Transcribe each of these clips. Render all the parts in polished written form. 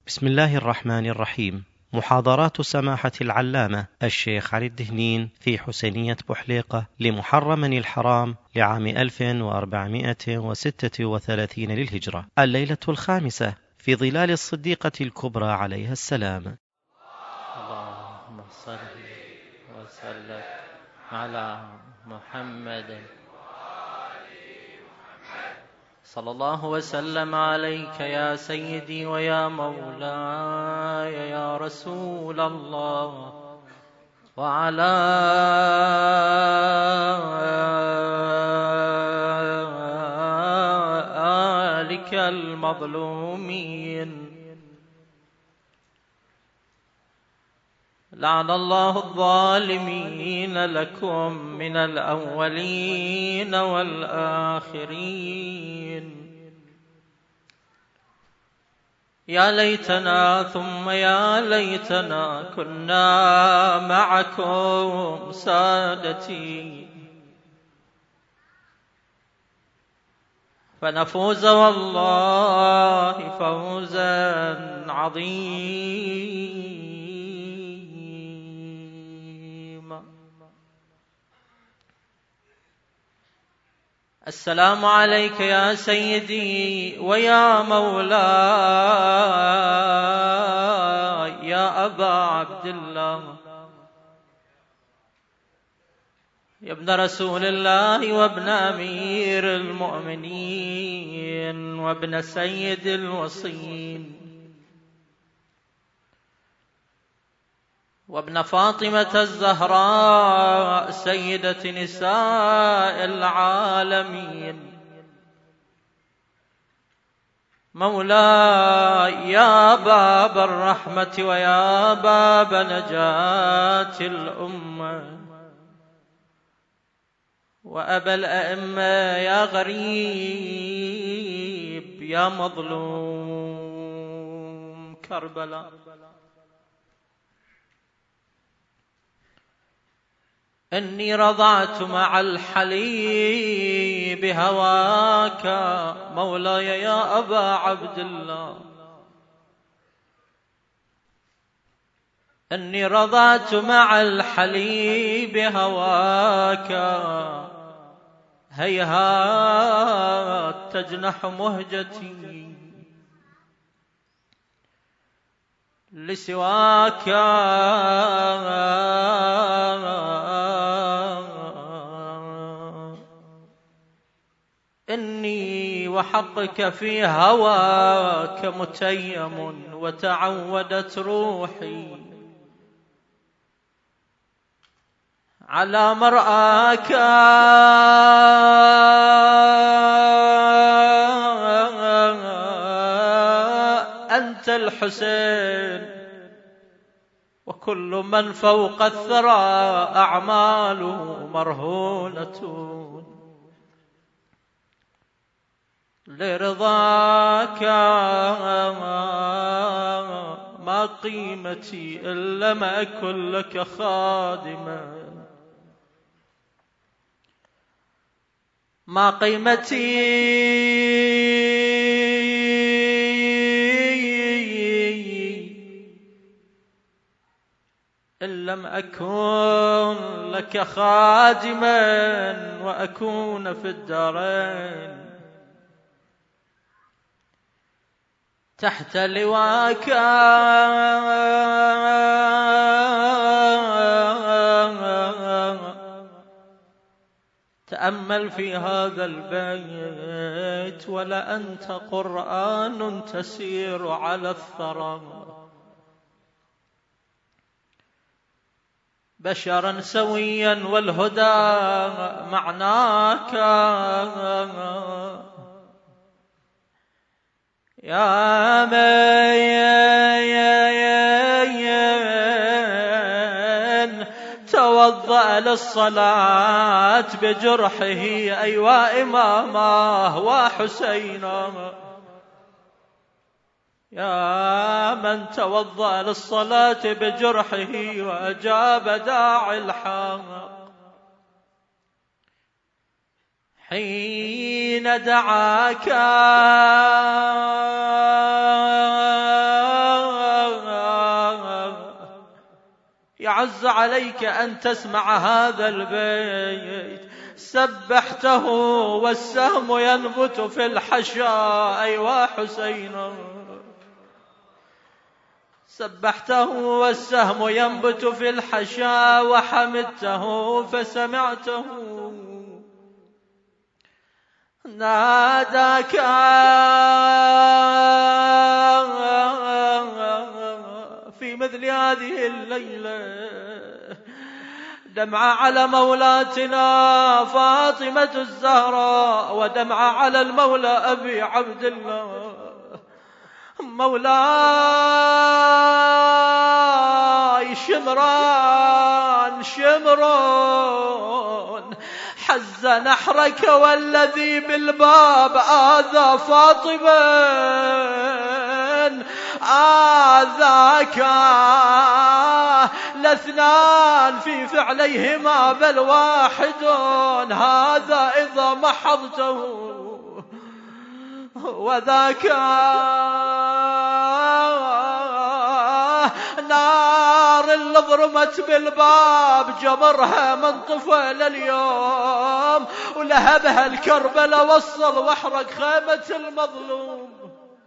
بسم الله الرحمن الرحيم. محاضرات سماحة العلامة الشيخ علي الدهنين في حسينية بحليقة لمحرم الحرام لعام 1436 للهجرة، الليلة الخامسة في ظلال الصديقة الكبرى عليها السلام. اللهم صل وسلم على محمد صلى الله وسلم عليك يا سيدي ويا مولاي يا رسول الله، وعلى آلك المظلومين. لعن الله الظالمين لكم من الأولين والآخرين. يا ليتنا ثم يا ليتنا كنا معكم سادتي، فنفوز والله فوزا عظيما. السلام عليك يا سيدي ويا مولاي يا أبا عبد الله، يا ابن رسول الله وابن أمير المؤمنين وابن سيد الوصيين وابن فاطمة الزهراء سيدة نساء العالمين. مولاي يا باب الرحمة ويا باب نجاة الأمة، وأبا الأئمة يا غريب يا مظلوم كربلاء. إني رضعت مع الحليب هواك مولاي يا أبا عبد الله، إني رضعت مع الحليب هواك، هيهات تجنح مهجتي لسواك. إني وحقك في هواك متيم، وتعودت روحي على مرآك. أنت الحسين وكل من فوق الثرى أعماله مرهونة لرضاك. ما قيمتي إن لم أكن لك خادما، ما قيمتي إن لم أكن لك خادما وأكون في الدارين تحت لواك. تأمل في هذا البيت ولأنت قرآن تسير على الثرى، بشرا سويا والهدى معناك. يا من توضأ للصلاة بجرحه أيوا إمامه وحسينه، يا من توضأ للصلاة بجرحه وأجاب داعي الحق حين دعاك. يعز عليك أن تسمع هذا البيت. سبحته والسهم ينبت في الحشا. أيوا حسين، سبحته والسهم ينبت في الحشا، وحمدته فسمعته ناداك في مثل هذه الليلة. دمعة على مولاتنا فاطمة الزهراء، ودمعة على المولى أبي عبد الله. مولاي شمران شمرون، حز نحرك والذي بالباب آذى فاطمة آذاك. لاثنان في فعليهما بل واحد، هذا إذا محضته وذاك. نار اللي ضرمت بالباب جمرها من طفل اليوم، ولهبها الكربلة وصل واحرق خيمة المظلوم.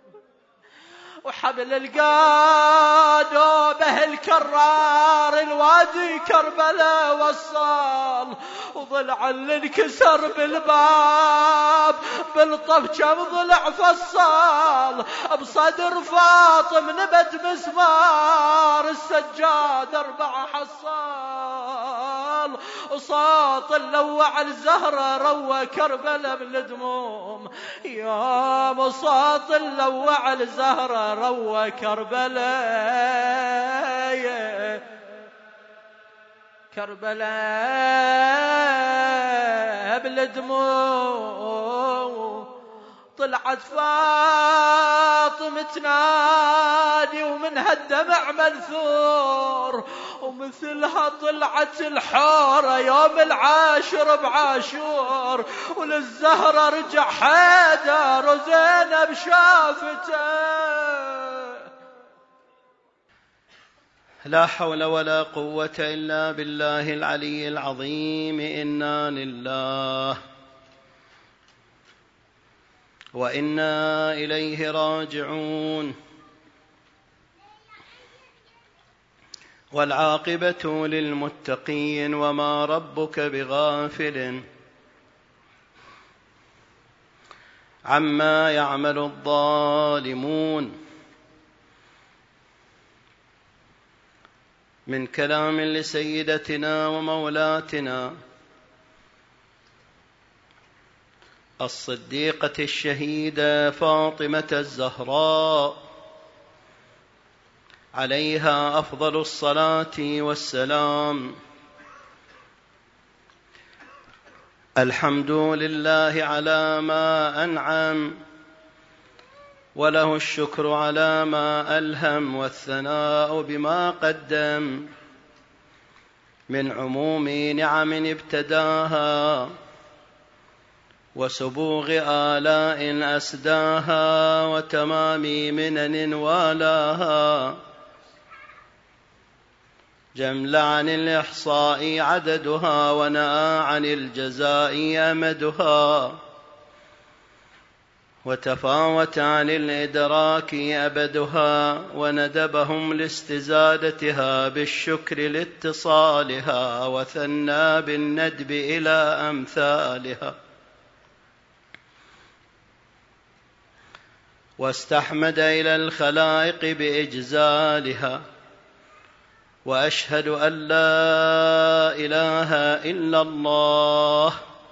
وحبل القاد به الكرار الوادي كربلة وصل، وضلع اللي انكسر بالباب بالطف كم ضلع فصل. بصدر فاطم نبت مسمار، السجاد 4 حصال. وصوت اللوع الزهرة روى كربلة بالدموم. يا مصاط اللوع الزهرة روى كربلاء كربلاء بالدموع. طلعت فاطمة تنادي ومنها الدمع منثور، ومثلها طلعت الحورة يوم 10 بعاشور. وللزهرة رجع حيدر وزينب شافته. لا حول ولا قوة إلا بالله العلي العظيم. إنا لله وإنا إليه راجعون. والعاقبة للمتقين، وما ربك بغافل عما يعمل الظالمون. من كلام لسيدتنا ومولاتنا الصديقة الشهيدة فاطمة الزهراء عليها أفضل الصلاة والسلام. الحمد لله على ما أنعم، وله الشكر على ما ألهم، والثناء بما قدم من عموم نعم ابتداها، وسبوغ آلاء أسداها، وتمام منن والاها. جمل عن الإحصاء عددها، ونأى عن الجزاء أمدها، وتفاوت عن الإدراك أبدها، وندبهم لاستزادتها بالشكر لاتصالها، وثنى بالندب إلى أمثالها، واستحمد إلى الخلائق بإجزالها. وأشهد أن لا إله إلا الله،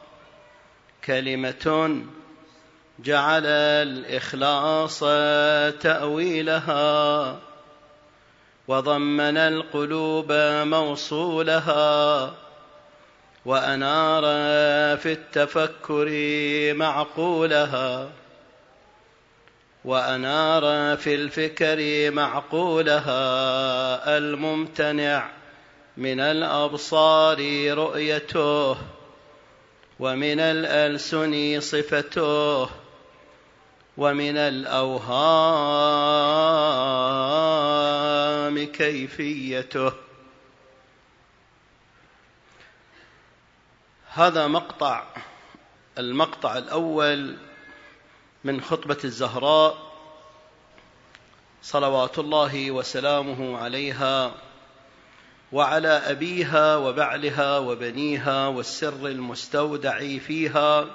كلمة جعل الإخلاص تأويلها، وضمن القلوب موصولها، وأنار في التفكر معقولها، وأنار في الفكر معقولها. الممتنع من الأبصار رؤيته، ومن الألسن صفته، ومن الأوهام كيفيته. هذا المقطع الأول من خطبة الزهراء صلوات الله وسلامه عليها وعلى أبيها وبعلها وبنيها والسر المستودع فيها.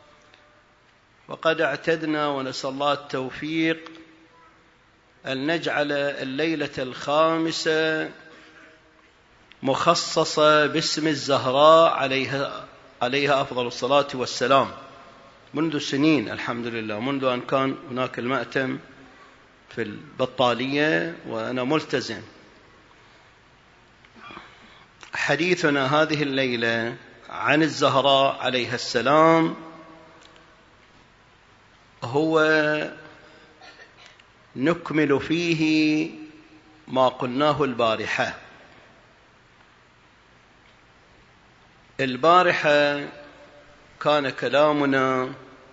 وقد اعتدنا ونسأل الله التوفيق أن نجعل الليلة الخامسة مخصصة باسم الزهراء عليها أفضل الصلاة والسلام منذ سنين، الحمد لله، منذ أن كان هناك المأتم في البطالية وأنا ملتزم. حديثنا هذه الليلة عن الزهراء عليها السلام هو نكمل فيه ما قلناه البارحة. البارحة كان كلامنا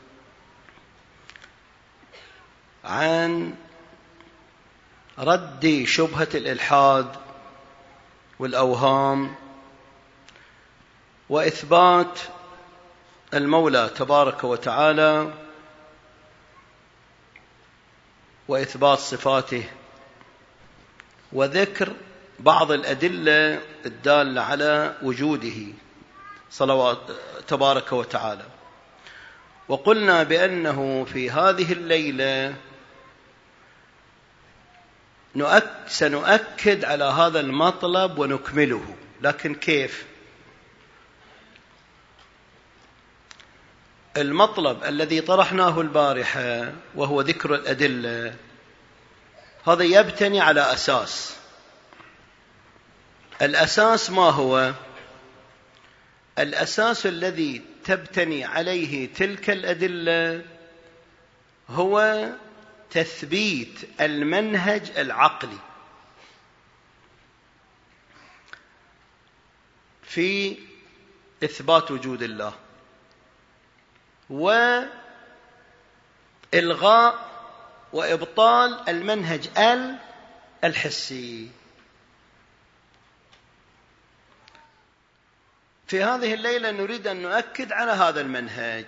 عن رد شبهة الإلحاد والأوهام وإثبات المولى تبارك وتعالى وإثبات صفاته وذكر بعض الأدلة الدالة على وجوده صلوات تبارك وتعالى. وقلنا بأنه في هذه الليلة سنؤكد على هذا المطلب ونكمله. لكن كيف؟ المطلب الذي طرحناه البارحة وهو ذكر الأدلة هذا يبتني على أساس. الأساس ما هو؟ الأساس الذي تبتني عليه تلك الأدلة هو تثبيت المنهج العقلي في إثبات وجود الله وإلغاء وإبطال المنهج الحسي. في هذه الليلة نريد أن نؤكد على هذا المنهج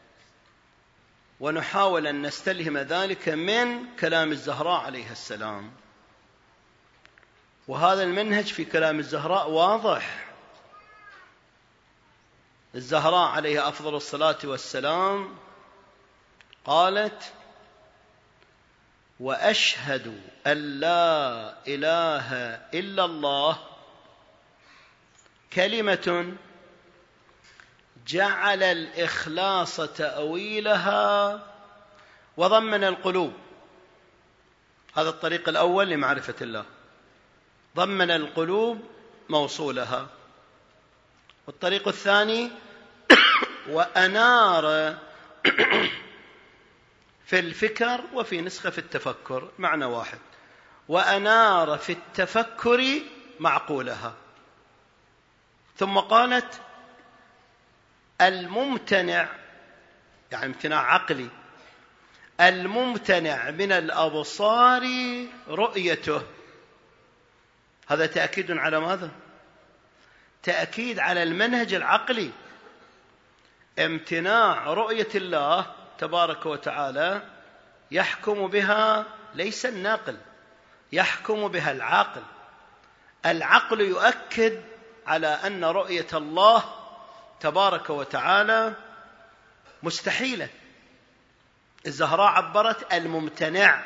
ونحاول أن نستلهم ذلك من كلام الزهراء عليها السلام. وهذا المنهج في كلام الزهراء واضح. الزهراء عليها أفضل الصلاة والسلام قالت: وأشهد أن لا إله إلا الله كلمة جعل الإخلاص تأويلها وضمن القلوب. هذا الطريق الأول لمعرفة الله، ضمن القلوب موصولها. والطريق الثاني وأنار في الفكر، وفي نسخة في التفكر معنى واحد، وأنار في التفكر معقولها. ثم قالت: الممتنع، يعني امتناع عقلي، الممتنع من الأبصار رؤيته. هذا تأكيد على ماذا؟ تأكيد على المنهج العقلي. امتناع رؤية الله تبارك وتعالى يحكم بها ليس الناقل، يحكم بها العاقل. العقل يؤكد على أن رؤية الله تبارك وتعالى مستحيلة. الزهراء عبرت الممتنع،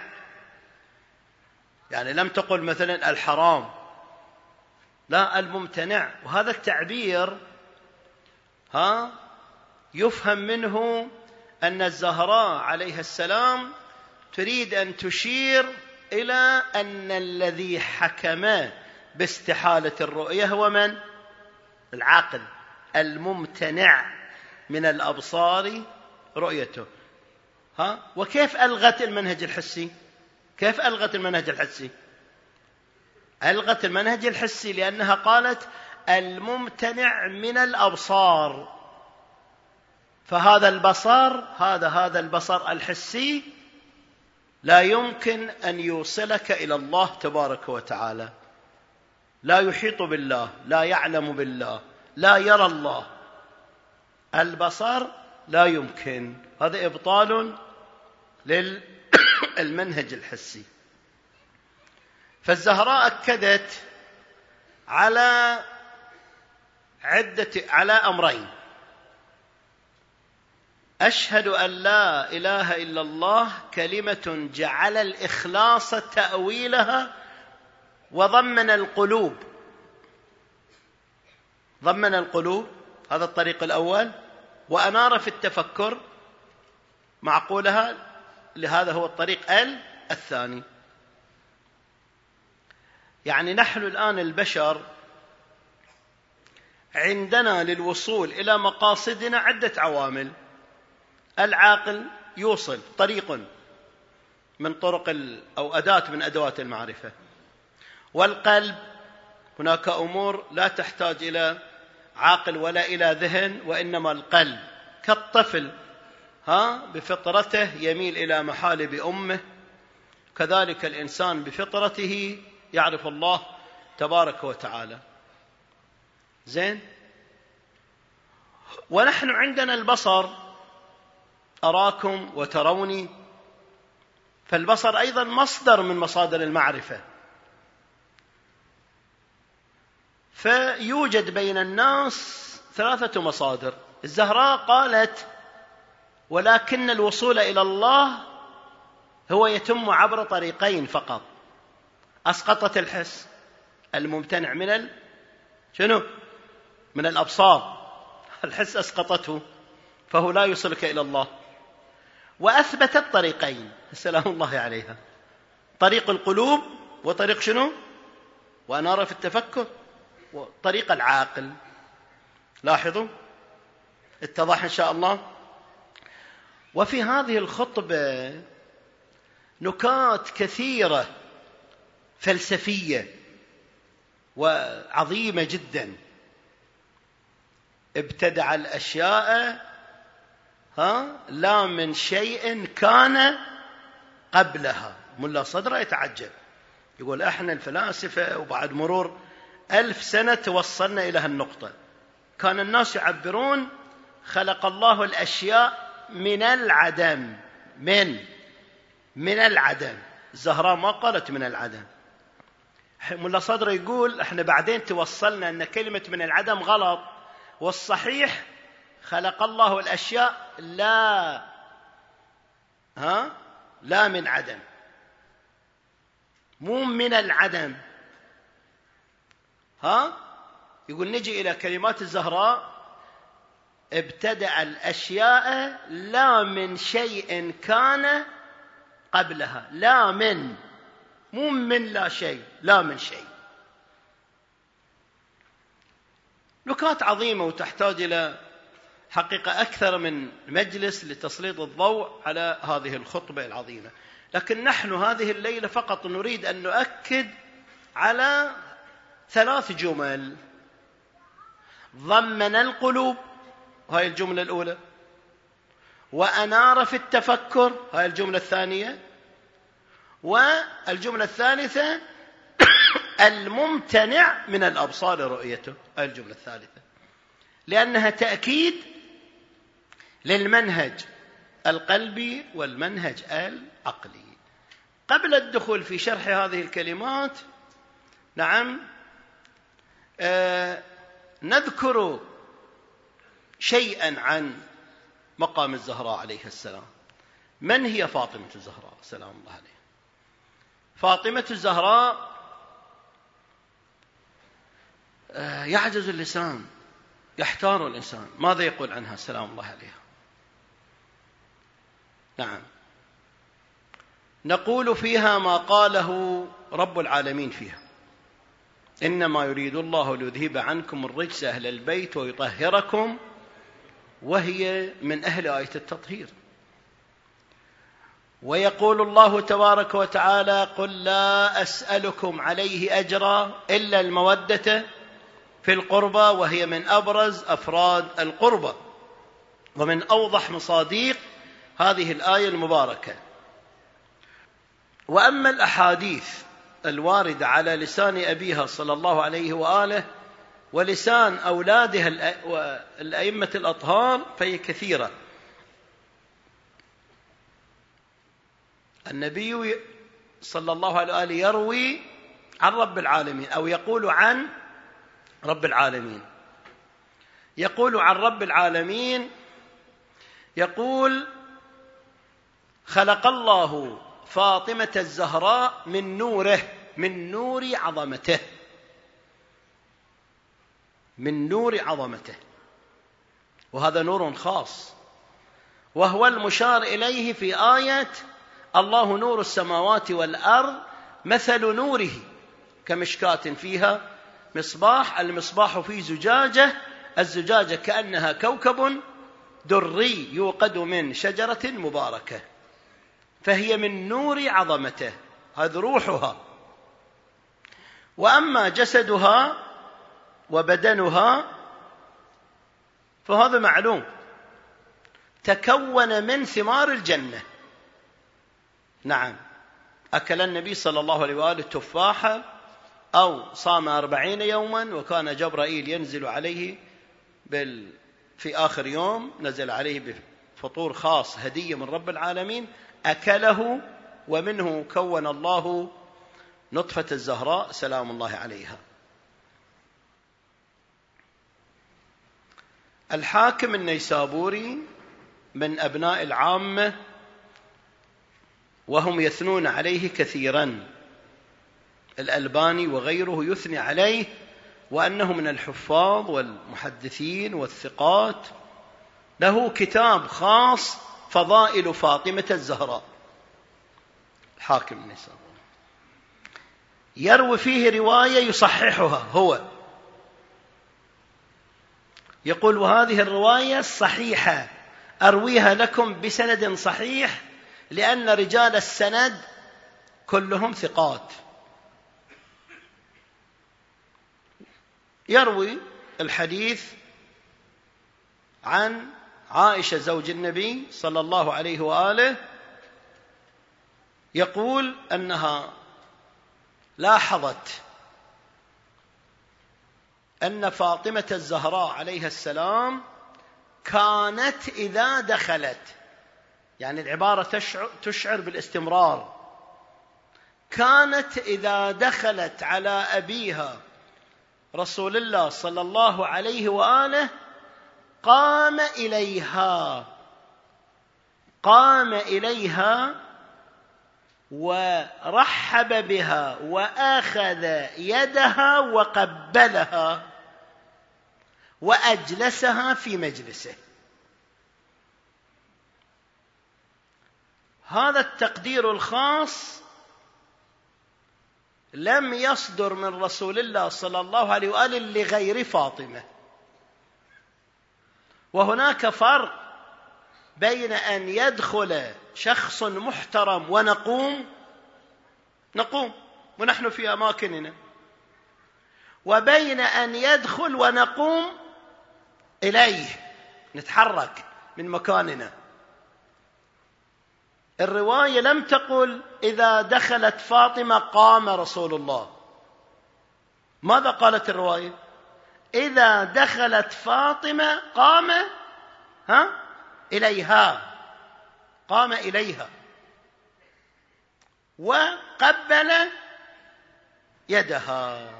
يعني لم تقل مثلا الحرام، لا، الممتنع. وهذا التعبير يفهم منه أن الزهراء عليها السلام تريد أن تشير إلى أن الذي حكم باستحالة الرؤية هو من؟ العاقل، الممتنع من الأبصار رؤيته. وكيف ألغت المنهج الحسي؟ كيف ألغت المنهج الحسي؟ ألغت المنهج الحسي لأنها قالت الممتنع من الأبصار. فهذا البصر، هذا البصر الحسي لا يمكن أن يوصلك إلى الله تبارك وتعالى. لا يحيط بالله، لا يعلم بالله، لا يرى الله. البصر لا يمكن. هذا إبطال للمنهج الحسي. فالزهراء أكدت على على أمرين: أشهد أن لا إله إلا الله كلمة جعل الإخلاص تأويلها وضمن القلوب. ضمن القلوب، هذا الطريق الأول، وأنار في التفكر معقولها، لهذا هو الطريق الثاني. يعني نحن الآن البشر عندنا للوصول إلى مقاصدنا عدة عوامل. العاقل يوصل، طريق من طرق أو أداة من أدوات المعرفة. والقلب هناك أمور لا تحتاج إلى عاقل ولا إلى ذهن، وإنما القلب كالطفل بفطرته يميل إلى محالب أمه، كذلك الإنسان بفطرته يعرف الله تبارك وتعالى. زين. ونحن عندنا البصر، أراكم وتروني، فالبصر أيضا مصدر من مصادر المعرفة. فيوجد بين الناس 3 مصادر. الزهراء قالت: ولكن الوصول إلى الله هو يتم عبر طريقين فقط. أسقطت الحس الممتنع من شنو؟ من الأبصار. الحس أسقطته، فهو لا يوصلك إلى الله. وأثبتت طريقين سلام الله عليها: طريق القلوب، وطريق شنو؟ وأنار في التفكر، وطريق العاقل. لاحظوا، اتضح إن شاء الله. وفي هذه الخطبة نكات كثيرة فلسفية وعظيمة جدا. ابتدع الأشياء لا من شيء كان قبلها. ملا صدره يتعجب، يقول: احنا الفلاسفة وبعد مرور 1000 سنة توصلنا إلى هالنقطة. كان الناس يعبرون: خلق الله الأشياء من العدم. من العدم. الزهراء ما قالت من العدم. ملا صدره يقول: احنا بعدين توصلنا أن كلمة من العدم غلط، والصحيح خلق الله الأشياء لا من عدم، مو من العدم. يقول: نجي إلى كلمات الزهراء: ابتدع الأشياء لا من شيء كان قبلها. لا من، مو من لا شيء، لا من شيء. نكات عظيمة وتحتاج إلى حقيقة أكثر من مجلس لتسليط الضوء على هذه الخطبة العظيمة. لكن نحن هذه الليلة فقط نريد أن نؤكد على 3 جمل. ضمن القلوب، هاي الجملة الأولى. وأنار في التفكر، هاي الجملة الثانية. والجملة الثالثة: الممتنع من الأبصار رؤيته، هاي الجملة الثالثة، لأنها تأكيد للمنهج القلبي والمنهج العقلي. قبل الدخول في شرح هذه الكلمات، نذكر شيئا عن مقام الزهراء عليه السلام. من هي فاطمة الزهراء سلام الله عليها؟ فاطمة الزهراء يعجز اللسان، يحتار الإنسان ماذا يقول عنها سلام الله عليها. نعم، نقول فيها ما قاله رب العالمين فيها: إنما يريد الله ليذهب عنكم الرجس أهل البيت ويطهركم، وهي من أهل آية التطهير. ويقول الله تبارك وتعالى: قل لا أسألكم عليه أجرا إلا المودة في القربى، وهي من أبرز أفراد القربى ومن أوضح مصاديق هذه الآية المباركة. وأما الأحاديث الواردة على لسان أبيها صلى الله عليه وآله ولسان أولادها الأئمة الأطهار فهي كثيرة. النبي صلى الله عليه وآله يروي عن رب العالمين، أو يقول عن رب العالمين. يقول عن رب العالمين، يقول: خلق الله فاطمة الزهراء من نوره، من نور عظمته، من نور عظمته. وهذا نور خاص، وهو المشار إليه في آية: الله نور السماوات والأرض مثل نوره كمشكاة فيها مصباح، المصباح في زجاجة، الزجاجة كأنها كوكب دري يوقد من شجرة مباركة، فهي من نور عظمته، هذا روحها. وأما جسدها وبدنها فهذا معلوم، تكون من ثمار الجنة. نعم، أكل النبي صلى الله عليه وآله تفاحة، أو صام 40 يوما، وكان جبرائيل ينزل عليه في آخر يوم نزل عليه بفطور خاص هدية من رب العالمين، أكله، ومنه كون الله نطفة الزهراء سلام الله عليها. الحاكم النيسابوري من أبناء العامة، وهم يثنون عليه كثيرا، الألباني وغيره يثني عليه وأنه من الحفاظ والمحدثين والثقات. له كتاب خاص فضائل فاطمة الزهراء، الحاكم النيسابوري، يروي فيه رواية يصححها هو، يقول: وهذه الرواية صحيحة، أرويها لكم بسند صحيح، لأن رجال السند كلهم ثقات. يروي الحديث عن عائشة زوج النبي صلى الله عليه وآله، يقول أنها لاحظت أن فاطمة الزهراء عليها السلام كانت إذا دخلت، يعني العبارة تشعر بالاستمرار، كانت إذا دخلت على أبيها رسول الله صلى الله عليه وآله قام إليها ورحب بها وأخذ يدها وقبلها وأجلسها في مجلسه. هذا التقدير الخاص لم يصدر من رسول الله صلى الله عليه وآله لغير فاطمة. وهناك فرق بين أن يدخل شخص محترم ونقوم ونحن في أماكننا، وبين أن يدخل ونقوم إليه، نتحرك من مكاننا. الرواية لم تقل إذا دخلت فاطمة قام رسول الله، ماذا قالت الرواية؟ إذا دخلت فاطمة قام إليها، قام إليها وقبل يدها.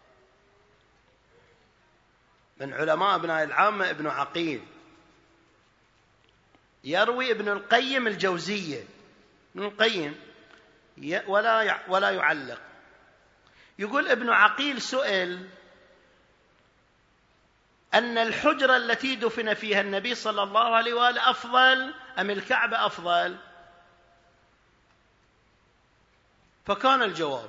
من علماء ابناء العامة ابن عقيل، يروي ابن القيم الجوزية، ابن القيم ولا يعلق، يقول ابن عقيل سئل أن الحجرة التي دفن فيها النبي صلى الله عليه وآله أفضل أم الكعبة أفضل؟ فكان الجواب: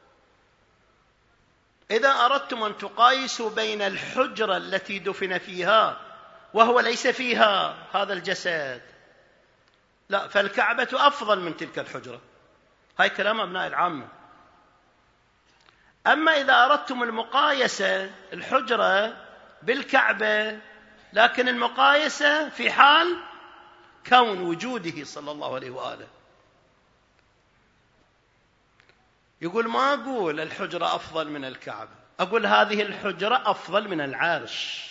إذا أردتم أن تقايسوا بين الحجرة التي دفن فيها وهو ليس فيها هذا الجسد، لا، فالكعبة أفضل من تلك الحجرة. هاي كلام أبناء العامة. أما إذا أردتم المقايسة، الحجرة بالكعبة، لكن المقايسة في حال كون وجوده صلى الله عليه وآله. يقول: ما أقول الحجرة أفضل من الكعبة، أقول هذه الحجرة أفضل من العرش.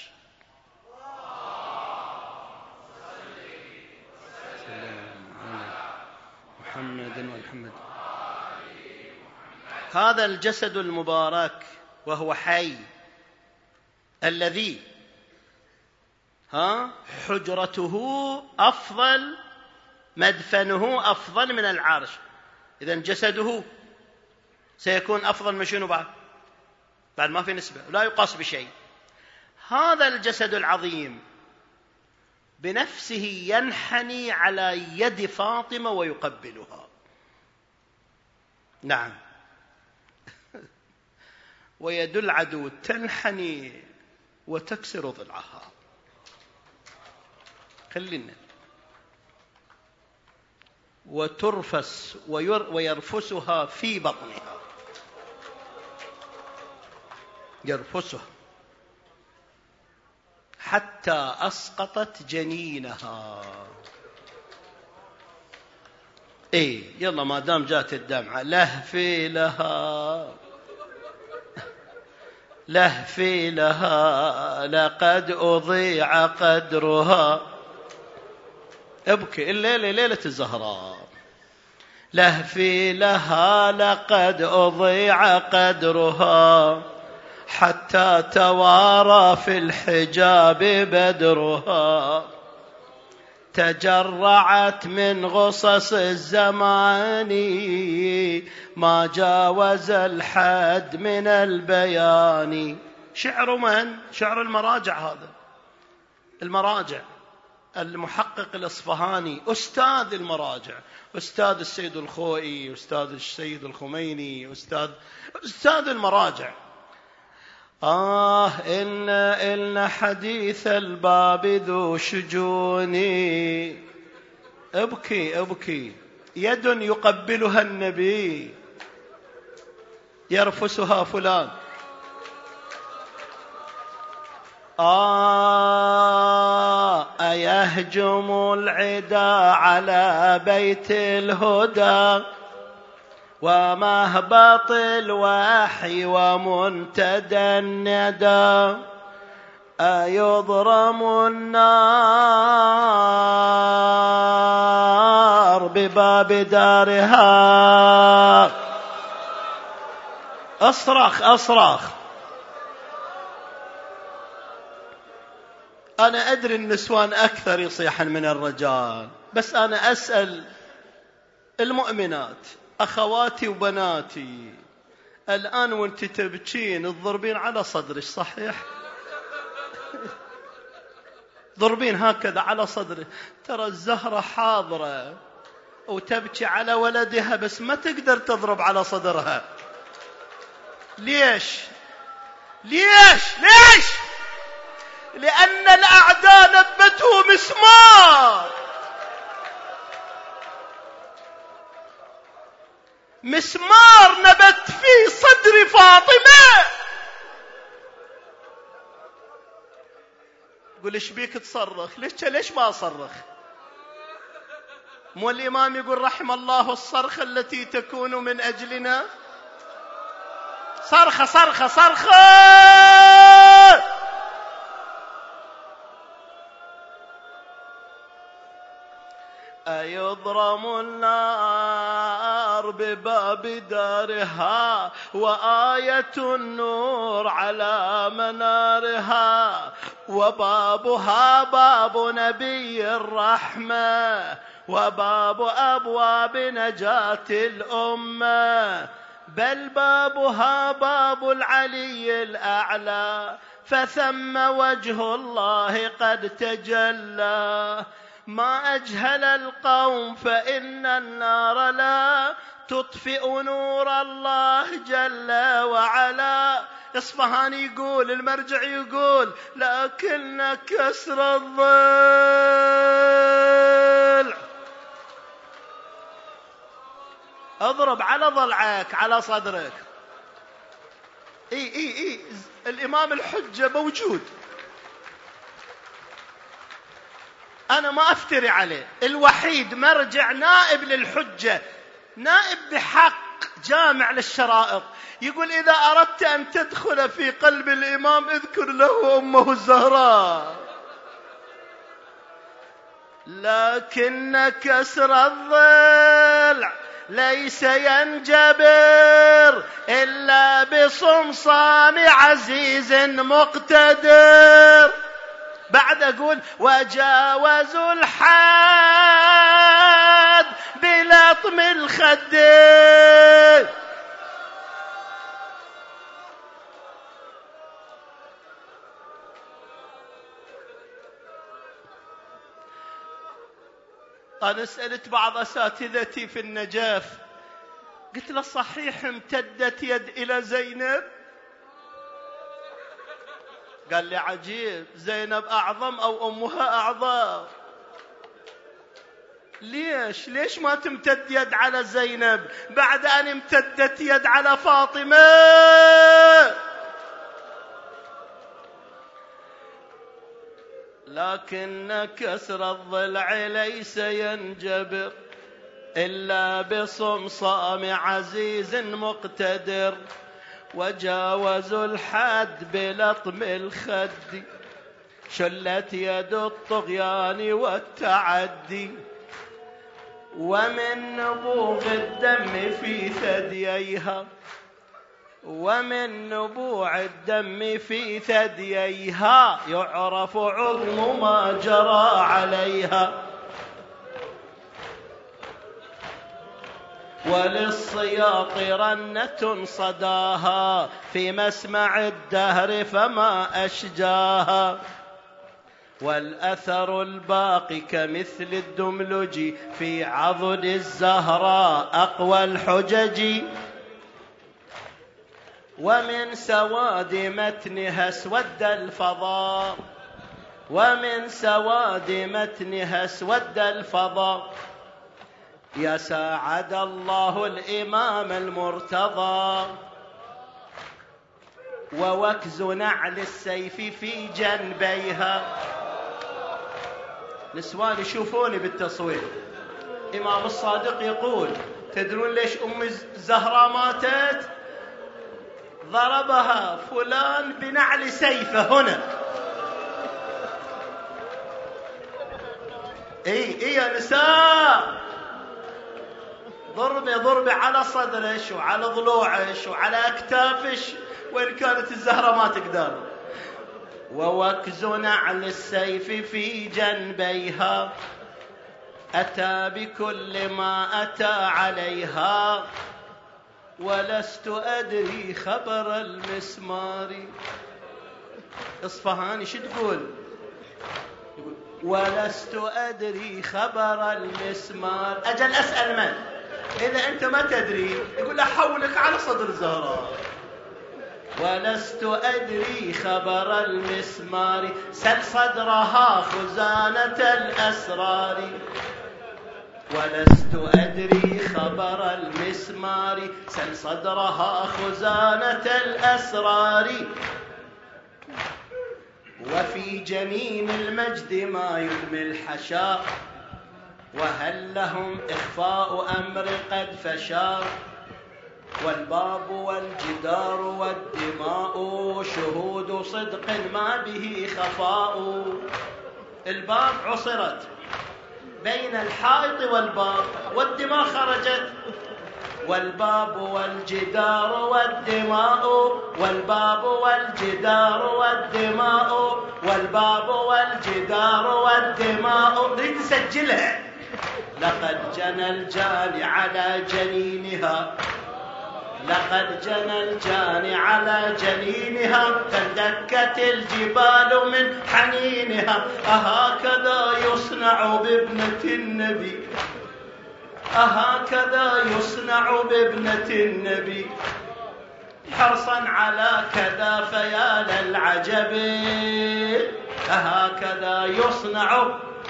محمد والحمد. هذا الجسد المبارك وهو حي الذي حجرته أفضل، مدفنه أفضل من العرش، إذن جسده سيكون أفضل من شنو بعد ما في نسبة ولا يقاس بشيء. هذا الجسد العظيم بنفسه ينحني على يد فاطمة ويقبلها. نعم. ويد العدو تنحني وتكسر ضلعها. خلينا وترفس ويرفسها في بطنها، يرفسها حتى أسقطت جنينها. يلا ما دام جات الدمعة لهفي لها، لهفي لها لقد أضيع قدرها. ابكي الليلة ليلة الزهراء. لهفي لها لقد أضيع قدرها، حتى توارى في الحجاب بدرها. تجرعت من غصص الزمان ما جاوز الحد من البيان. شعر من؟ شعر المراجع. هذا المراجع، المحقق الإصفهاني أستاذ المراجع، أستاذ السيد الخوئي، أستاذ السيد الخميني، أستاذ المراجع. إن حديث الباب ذو شجوني. ابكي ابكي. يد يقبلها النبي يرفسها فلان. أيهجم العدا على بيت الهدى ومهبط الوحي ومنتدى الندى. أيضرم النار بباب دارها. أصرخ. أنا أدري النسوان أكثر يصيحن من الرجال، بس أنا أسأل المؤمنات أخواتي وبناتي، الآن وانت تبكين تضربين على صدرك صحيح؟ ضربين هكذا على صدرك. ترى الزهرة حاضرة وتبكي على ولدها بس ما تقدر تضرب على صدرها. ليش؟ لأن الأعداء نبته مسمار نبت في صدر فاطمة. قل ايش بيك تصرخ؟ ليش ما أصرخ؟ مو الإمام يقول رحم الله الصرخة التي تكون من أجلنا؟ صرخة. أيضرم النار بباب دارها وآية النور على منارها. وبابها باب نبي الرحمة وباب أبواب نجاة الأمة. بل بابها باب العلي الأعلى فثم وجه الله قد تجلى. ما أجهل القوم فإن النار لا تطفئ نور الله جل وعلا. إصفهاني يقول، المرجع يقول لكن كسر الضلع. اضرب على ضلعك على صدرك. الإمام الحجة موجود، أنا ما أفتري عليه، الوحيد مرجع نائب للحجة، نائب بحق جامع للشرائط. يقول إذا أردت أن تدخل في قلب الإمام اذكر له أمه الزهراء. لكن كسر الضلع ليس ينجبر إلا بصمصام عزيز مقتدر. بعد أقول وجاوزوا الحد بلطم الخدين. أنا سألت بعض أساتذتي في النجاف، قلت له صحيح امتدت يد إلى زينب؟ قال لي عجيب، زينب أعظم أو أمها أعظم؟ ليش ما تمتد يد على زينب بعد أن امتدت يد على فاطمة؟ لكن كسر الضلع ليس ينجبر إلا بصمصام عزيز مقتدر. وجاوزوا الحد بلطم الخد شلت يد الطغيان والتعدي. ومن نبوغ الدم في ثدييها ومن نبوع الدم في ثدييها يعرف عظم ما جرى عليها. وللصياط رنة صداها في مسمع الدهر فما أشجاها. والأثر الباقي كمثل الدملج في عضد الزهراء أقوى الحجج. ومن سواد متنها اسود الفضاء ومن سواد متنها اسود الفضاء. يا ساعد الله الإمام المرتضى. ووكز نعل السيف في جنبيها. نسوان يشوفوني بالتصوير. إمام الصادق يقول تدرون ليش أم الزهراء ماتت؟ ضربها فلان بنعل سيفه هنا. اي يا نساء، ضربي على صدرش وعلى ضلوعش وعلى اكتافش، وإن كانت الزهرة ما تقدر. ووكز نعل السيف في جنبيها أتى بكل ما أتى عليها. ولست أدري خبر المسمار. إصفهاني شو تقول؟ ولست أدري خبر المسمار. أجل أسأل من؟ إذا أنت ما تدري يقول أحولك على صدر الزهراء. ولست أدري خبر المسمار سل صدرها خزانة الأسرار. ولست أدري خبر المسمار سل صدرها خزانة الأسرار. وفي جنين المجد ما يدمي الحشاء وهل لهم إخفاء أمر قد فشا. والباب والجدار والدماء شهود صدق ما به خفاء. الباب عصرت بين الحائط والباب والدماء خرجت. والباب والجدار والدماء والباب والجدار والدماء والباب والجدار والدماء. اريد تسجلها. لقد جنى الجاني على جنينها لقد جنى الجاني على جنينها فاندكت الجبال من حنينها. أهكذا يصنع بابنة النبي أهكذا يصنع بابنة النبي. حرصا على كذا فيا للعجب أهكذا يصنع.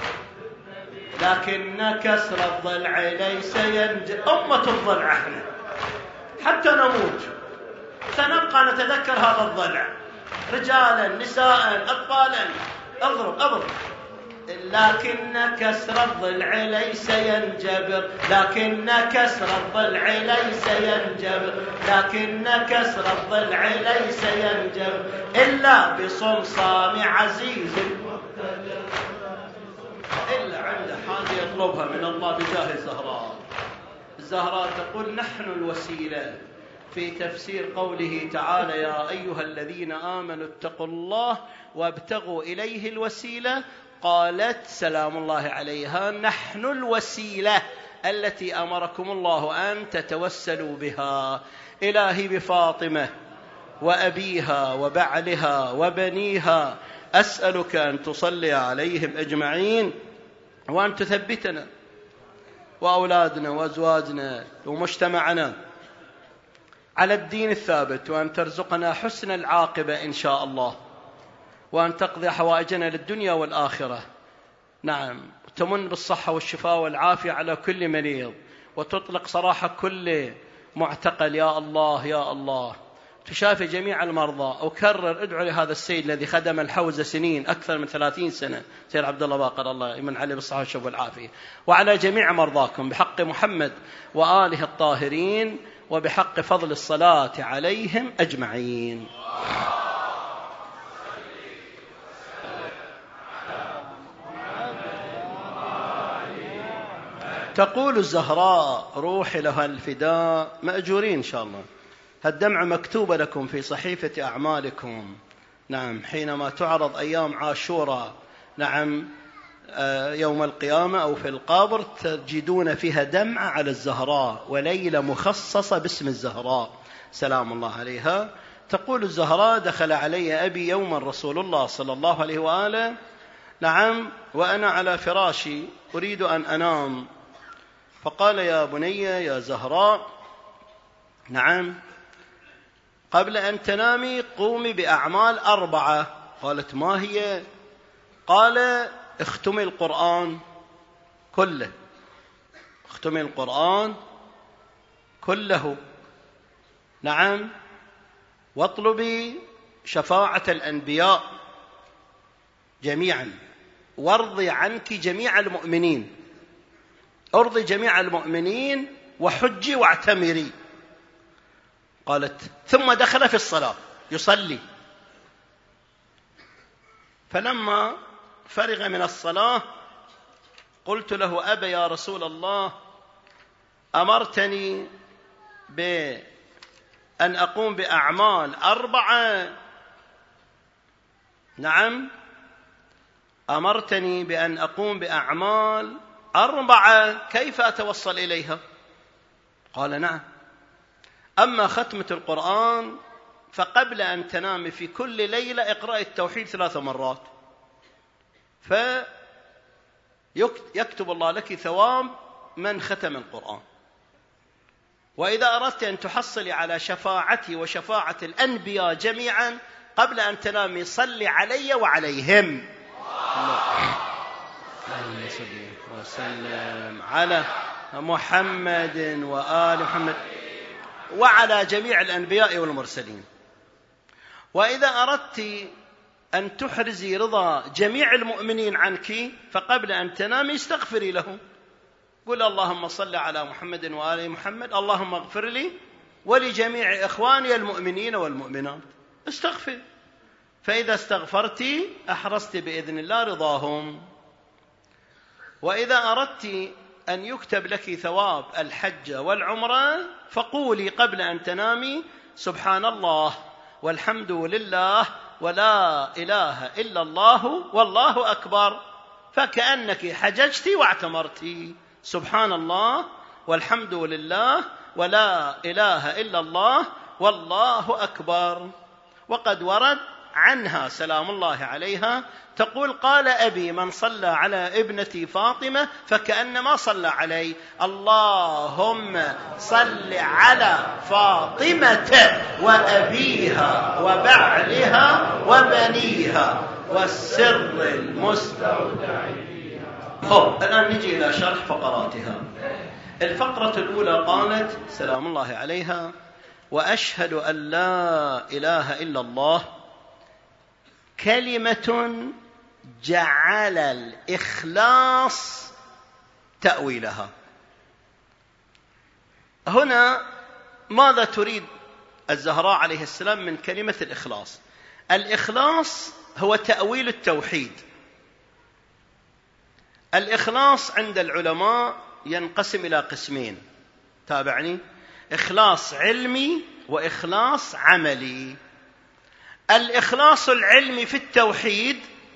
لكن كسر الضلع ليس ينجب. أمة الضلع احنا حتى نموت سنبقى نتذكر هذا الضلع، رجالا نساء أطفالا. اضرب لكن كسر الضلع ليس ينجبر، لكن كسر الضلع ليس ينجبر، لكن كسر الضلع ليس ينجبر إلا بصمصام عزيز، إلا عند حاجة يطلبها من الله بجاه الزهراء. الزهراء تقول نحن الوسيلة في تفسير قوله تعالى يا أيها الذين آمنوا اتقوا الله وابتغوا إليه الوسيلة. قالت سلام الله عليها نحن الوسيلة التي أمركم الله أن تتوسلوا بها. إلهي بفاطمة وأبيها وبعلها وبنيها أسألك أن تصلي عليهم أجمعين، وأن تثبتنا وأولادنا وأزواجنا ومجتمعنا على الدين الثابت، وأن ترزقنا حسن العاقبة إن شاء الله، وأن تقضي حوائجنا للدنيا والآخرة. نعم، تمن بالصحة والشفاء والعافية على كل مريض، وتطلق سراح كل معتقل يا الله يا الله، تشافي جميع المرضى. أكرر ادعو لهذا السيد الذي خدم الحوزة سنين أكثر من 30 سنة، سيد عبد الله باقر، الله يمن عليه بالصحة والشفاء والعافية، وعلى جميع مرضاكم بحق محمد وآله الطاهرين، وبحق فضل الصلاة عليهم أجمعين. تقول الزهراء روحي لها الفداء، مأجورين إن شاء الله، هالدمعة مكتوبة لكم في صحيفة أعمالكم. نعم، حينما تعرض أيام عاشوراء، نعم، يوم القيامة أو في القبر، تجدون فيها دمعة على الزهراء، وليلة مخصصة باسم الزهراء سلام الله عليها. تقول الزهراء دخل علي أبي يوما رسول الله صلى الله عليه وآله، نعم، وأنا على فراشي أريد أن أنام، فقال يا بني يا زهراء، نعم، قبل أن تنامي قومي بأعمال 4. قالت ما هي؟ قال اختمي القرآن كله، اختمي القرآن كله، نعم، واطلبي شفاعة الأنبياء جميعا، وارضي عنك جميع المؤمنين، ارضي جميع المؤمنين وحجي واعتمري. قالت ثم دخل في الصلاة يصلي، فلما فرغ من الصلاة قلت له أبا يا رسول الله، أمرتني بأن أقوم بأعمال 4. نعم، أمرتني بأن أقوم بأعمال 4، كيف أتوصل إليها؟ قال نعم، أما ختمة القرآن فقبل أن تنام في كل ليلة اقرأي التوحيد 3 مرات، فيكتب الله لك ثواب من ختم القرآن. وإذا أردت أن تحصلي على شفاعتي وشفاعة الأنبياء جميعا قبل أن تنامي صلي علي وعليهم. اللهم صل وسلم على محمد وآل محمد وعلى جميع الأنبياء والمرسلين. وإذا أردت أن تحرزي رضا جميع المؤمنين عنك فقبل أن تنامي استغفري له، قل اللهم صل على محمد وآل محمد، اللهم اغفر لي ولجميع إخواني المؤمنين والمؤمنات، استغفر. فإذا استغفرت أحرزت بإذن الله رضاهم. وإذا أردت أن يكتب لك ثواب الحج والعمرة فقولي قبل أن تنامي سبحان الله والحمد لله ولا إله إلا الله والله أكبر، فكأنك حججت واعتمرت. سبحان الله والحمد لله ولا إله إلا الله والله أكبر. وقد ورد عنها سلام الله عليها تقول قال أبي من صلى على ابنتي فاطمة فكأنما صلى علي، اللهم صل على فاطمة وأبيها وبعلها وبنيها والسر المستودع فيها. الآن نجي إلى شرح فقراتها. الفقرة الأولى قالت سلام الله عليها وأشهد أن لا إله إلا الله كلمة جعل الإخلاص تأويلها. هنا ماذا تريد الزهراء عليه السلام من كلمة الإخلاص؟ الإخلاص هو تأويل التوحيد. الإخلاص عند العلماء ينقسم إلى قسمين، تابعني، إخلاص علمي وإخلاص عملي. الإخلاص العلمي في التوحيد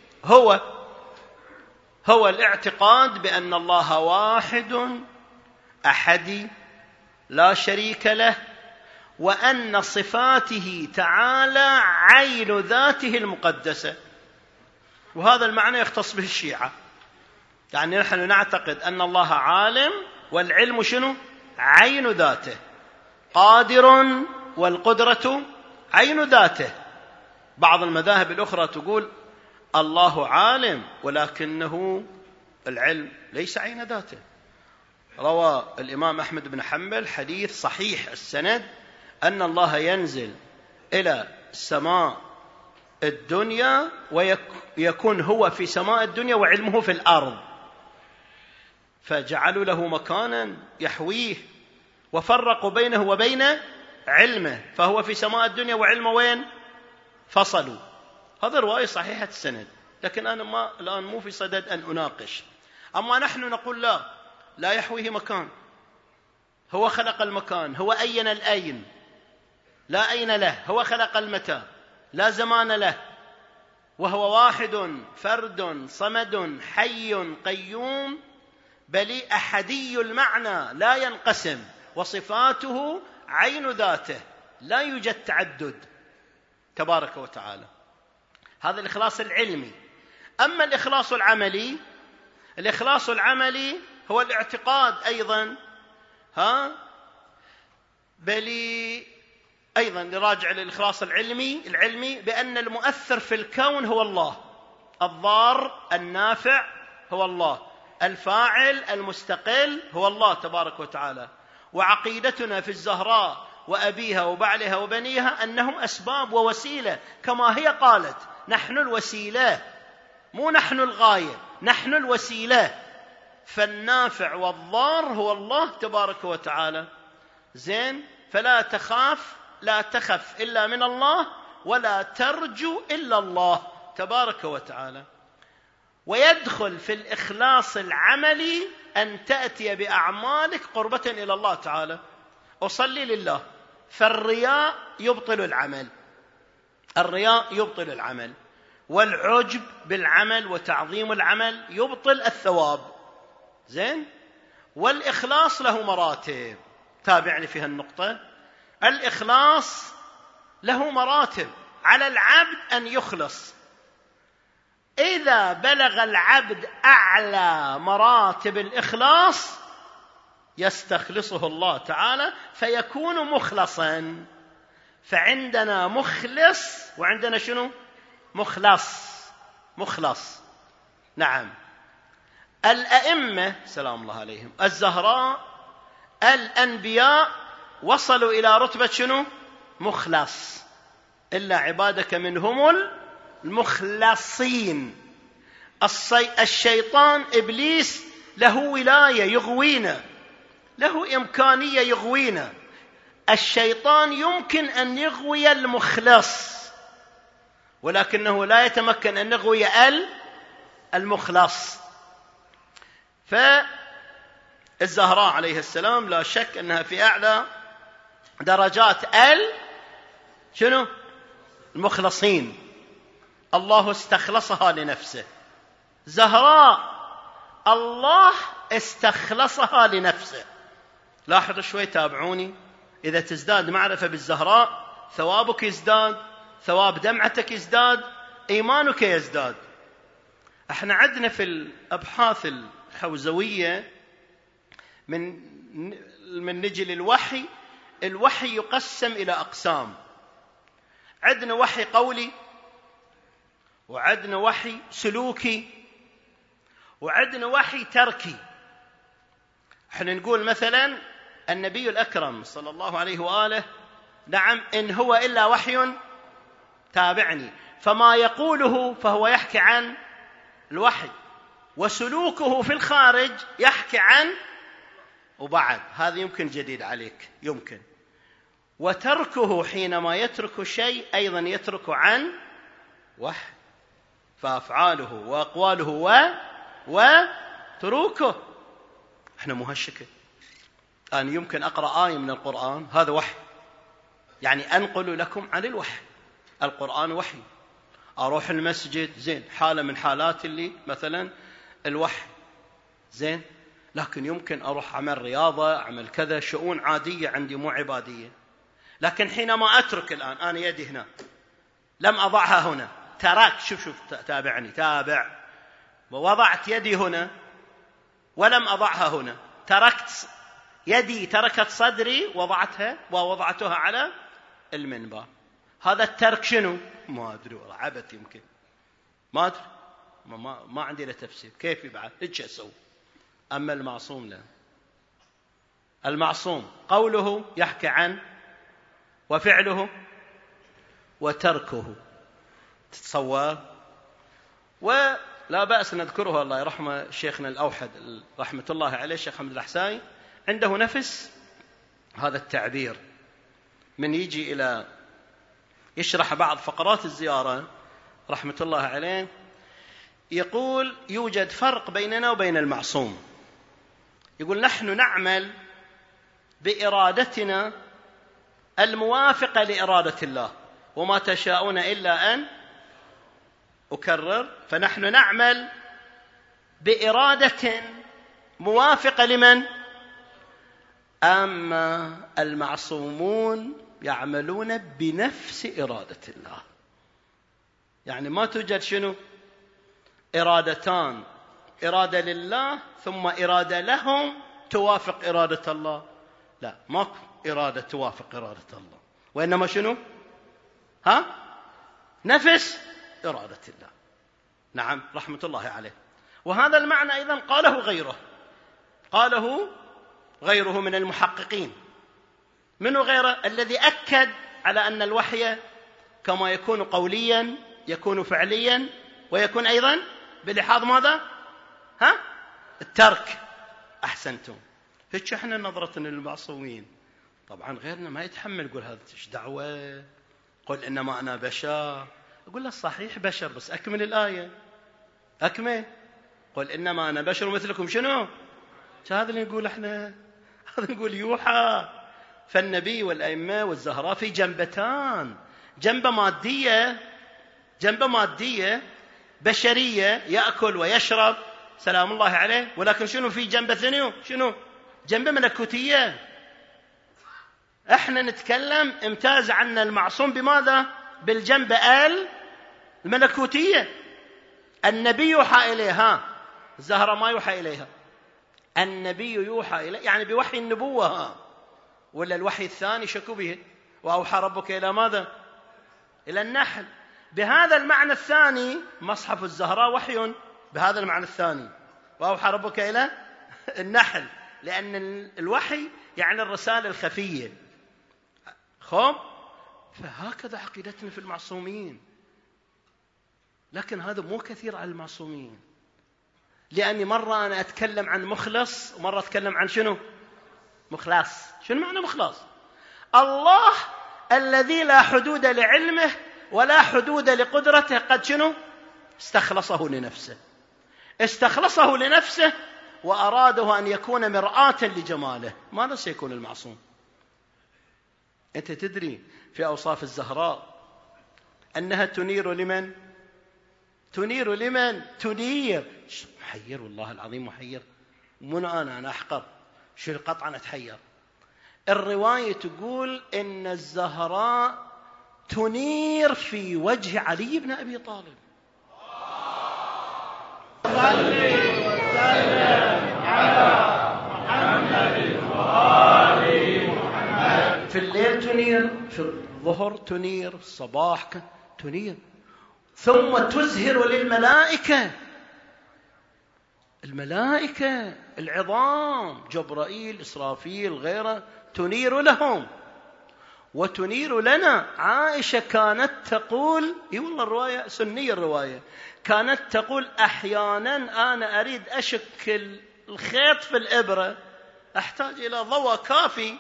هو الاعتقاد بأن الله واحد أحد لا شريك له، وأن صفاته تعالى عين ذاته المقدسة. وهذا المعنى يختص به الشيعة، يعني نحن نعتقد أن الله عالم، والعلم شنو؟ عين ذاته، قادر والقدرة عين ذاته. بعض المذاهب الأخرى تقول الله عالم ولكنه العلم ليس عين ذاته. روى الإمام أحمد بن حنبل حديث صحيح السند أن الله ينزل إلى سماء الدنيا ويكون هو في سماء الدنيا وعلمه في الأرض، فجعلوا له مكانا يحويه وفرقوا بينه وبين علمه، فهو في سماء الدنيا وعلمه وين؟ فصلوا. هذا رواية صحيحة السند، لكن أنا الآن مو في صدد أن أناقش. أما نحن نقول لا يحويه مكان، هو خلق المكان، هو أين الأين لا أين له، هو خلق المتى لا زمان له، وهو واحد فرد صمد حي قيوم بل أحدي المعنى لا ينقسم، وصفاته عين ذاته لا يوجد تعدد تبارك وتعالى. هذا الإخلاص العلمي. أما الإخلاص العملي، الإخلاص العملي هو الاعتقاد أيضا بل أيضا نراجع للإخلاص العلمي بأن المؤثر في الكون هو الله، الضار النافع هو الله، الفاعل المستقل هو الله تبارك وتعالى. وعقيدتنا في الزهراء وأبيها وبعلها وبنيها أنهم أسباب ووسيلة، كما هي قالت نحن الوسيلة، مو نحن الغاية، نحن الوسيلة. فالنافع والضار هو الله تبارك وتعالى. زين، فلا تخف إلا من الله، ولا ترجو إلا الله تبارك وتعالى. ويدخل في الإخلاص العملي أن تأتي بأعمالك قربة إلى الله تعالى. أصلي لله، فالرياء يبطل العمل، الرياء يبطل العمل، والعجب بالعمل وتعظيم العمل يبطل الثواب. زين، والإخلاص له مراتب، تابعني في هالنقطة. الإخلاص له مراتب، على العبد أن يخلص. إذا بلغ العبد أعلى مراتب الإخلاص يستخلصه الله تعالى فيكون مخلصا. فعندنا مخلص وعندنا شنو؟ مخلص. نعم. الأئمة سلام الله عليهم، الزهراء، الأنبياء، وصلوا إلى رتبة شنو؟ مخلص. إلا عبادك منهم المخلصين. الشيطان إبليس له ولاية يغوينا، له إمكانية يغوينا. الشيطان يمكن أن يغوي المخلص، ولكنه لا يتمكن أن يغوي المخلص. فالزهراء عليه السلام لا شك أنها في أعلى درجات شنو؟ المخلصين. الله استخلصها لنفسه. زهراء الله استخلصها لنفسه. لاحظوا شوي، تابعوني. إذا تزداد معرفة بالزهراء ثوابك يزداد، ثواب دمعتك يزداد، إيمانك يزداد. احنا عندنا في الأبحاث الحوزوية من نجي للوحي، الوحي يقسم إلى أقسام. عندنا وحي قولي، وعندنا وحي سلوكي، وعندنا وحي تركي. احنا نقول مثلا النبي الأكرم صلى الله عليه وآله، نعم، إن هو إلا وحي، تابعني، فما يقوله فهو يحكي عن الوحي، وسلوكه في الخارج يحكي عن وبعد. هذا يمكن جديد عليك، يمكن. وتركه حينما يترك شيء أيضا يترك عن وحي، فأفعاله وأقواله وتروكه. احنا مو هالشكل. أنا يمكن أقرأ آية من القرآن، هذا وحي، يعني أنقل لكم عن الوحي. القرآن وحي. أروح المسجد، زين، حالة من حالات اللي مثلا الوحي، زين. لكن يمكن أروح أعمل رياضة، أعمل كذا، شؤون عادية عندي مو عبادية. لكن حينما أترك الآن، أنا يدي هنا لم أضعها هنا، ترك، شوف تابعني، تابع، ووضعت يدي هنا ولم أضعها هنا، تركت يدي، تركت صدري، ووضعتها على المنبر. هذا الترك شنو؟ ما أدري، والله عبث، يمكن ما أدري، ما عندي له تفسير. كيف يبعث؟ إيش أسوي؟ أما المعصوم لا. المعصوم قوله يحكي عن، وفعله وتركه، تتصور. ولا بأس نذكره، الله يرحمه شيخنا الأوحد رحمة الله عليه، الشيخ حمد الأحسائي، عنده نفس هذا التعبير. من يجي إلى يشرح بعض فقرات الزيارة رحمة الله عليه، يقول يوجد فرق بيننا وبين المعصوم. يقول نحن نعمل بإرادتنا الموافقة لإرادة الله، وما تشاءون إلا أن أكرر، فنحن نعمل بإرادة موافقة لمن؟ أما المعصومون يعملون بنفس إرادة الله. يعني ما توجد شنو؟ إرادتان، إرادة لله ثم إرادة لهم توافق إرادة الله. لا، ما إرادة توافق إرادة الله، وإنما شنو؟ نفس إرادة الله. نعم، رحمة الله عليه. وهذا المعنى أيضا قاله غيره من المحققين. منه غيره؟ الذي أكد على أن الوحي كما يكون قوليا يكون فعليا، ويكون أيضا بلحاظ ماذا؟ الترك. أحسنتم. هيك احنا نظرتنا للمعصومين. طبعا غيرنا ما يتحمل، يقول هذا ايش دعوة، قل إنما أنا بشر. أقول له صحيح بشر، بس أكمل الآية، أكمل. قل إنما أنا بشر مثلكم. شنو هذا اللي نقول احنا؟ هذا نقول يوحى. فالنبي والأئمة والزهراء في جنبتان، جنبة مادية بشرية، يأكل ويشرب سلام الله عليه، ولكن شنو في جنبة ثانية؟ شنو؟ جنبة ملكوتية. احنا نتكلم امتاز عنا المعصوم بماذا؟ بالجنبة الملكوتية. النبي يوحى إليها، الزهرة ما يوحى إليها. النبي يوحى إليه يعني بوحي النبوة، ولا الوحي الثاني شكوا به، وأوحى ربك إلى ماذا؟ إلى النحل. بهذا المعنى الثاني مصحف الزهراء وحي بهذا المعنى الثاني، وأوحى ربك إلى النحل، لأن الوحي يعني الرسالة الخفية. فهكذا عقيدتنا في المعصومين. لكن هذا مو كثير على المعصومين، لأني مرة أنا أتكلم عن مخلص، ومرة أتكلم عن شنو؟ مخلص. شنو معنى مخلص؟ الله الذي لا حدود لعلمه ولا حدود لقدرته، قد شنو؟ استخلصه لنفسه وأراده أن يكون مرآة لجماله. ماذا سيكون المعصوم؟ أنت تدري في أوصاف الزهراء أنها تنير لمن؟ تنير. محير، والله العظيم محير. من أنا أحقر، شو قطعا أتحير. الرواية تقول إن الزهراء تنير في وجه علي بن أبي طالب. صلي وسلم على محمد وآل محمد. في الليل تنير، في الظهر تنير، في الصباح تنير. ثم تزهر للملائكة، الملائكة العظام، جبرائيل، إسرافيل، غيره، تنير لهم. وتنير لنا. عائشة كانت تقول، والله الرواية سنية، الرواية كانت تقول أحيانا أنا أريد أشك الخيط في الإبرة، أحتاج إلى ضوء كافي،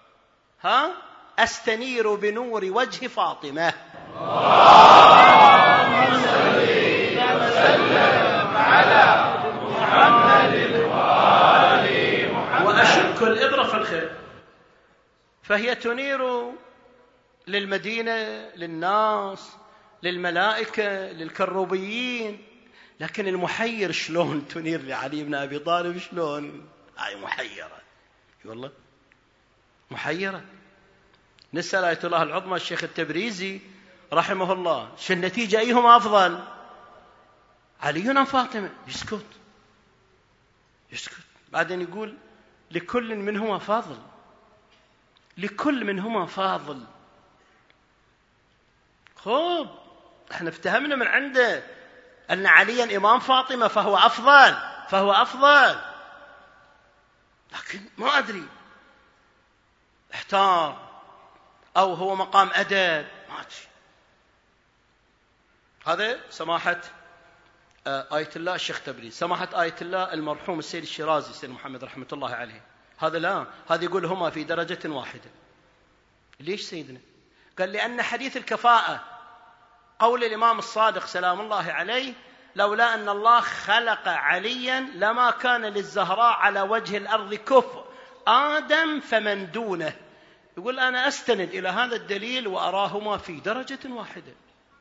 أستنير بنور وجه فاطمة. اللهم صل وسلم على محمد وآل محمد. وأشك الإبرة في الخيط، فهي تنير للمدينة، للناس، للملائكة، للكروبيين. لكن المحير شلون تنير لعلي بن أبي طالب؟ شلون؟ هاي محيرة، والله محيرة. نسأل آية الله العظمى الشيخ التبريزي رحمه الله شو النتيجة، أيهم أفضل، علي أم فاطمة؟ يسكت. بعدين يقول لكل منهما فاضل، لكل منهما فاضل. خب احنا افتهمنا من عنده أن عليا إمام فاطمة فهو أفضل، لكن ما أدري، احتار، أو هو مقام أدب، ما أدري. هذا سماحة آية الله الشيخ تبريز. سماحة آية الله المرحوم السيد الشيرازي السيد محمد رحمة الله عليه، هذا لا، هذا يقول هما في درجة واحدة. ليش سيدنا؟ قال لأن حديث الكفاءة قول الإمام الصادق سلام الله عليه: لولا أن الله خلق عليا لما كان للزهراء على وجه الأرض كفء آدم فمن دونه. يقول أنا أستند إلى هذا الدليل وأراهما في درجة واحدة.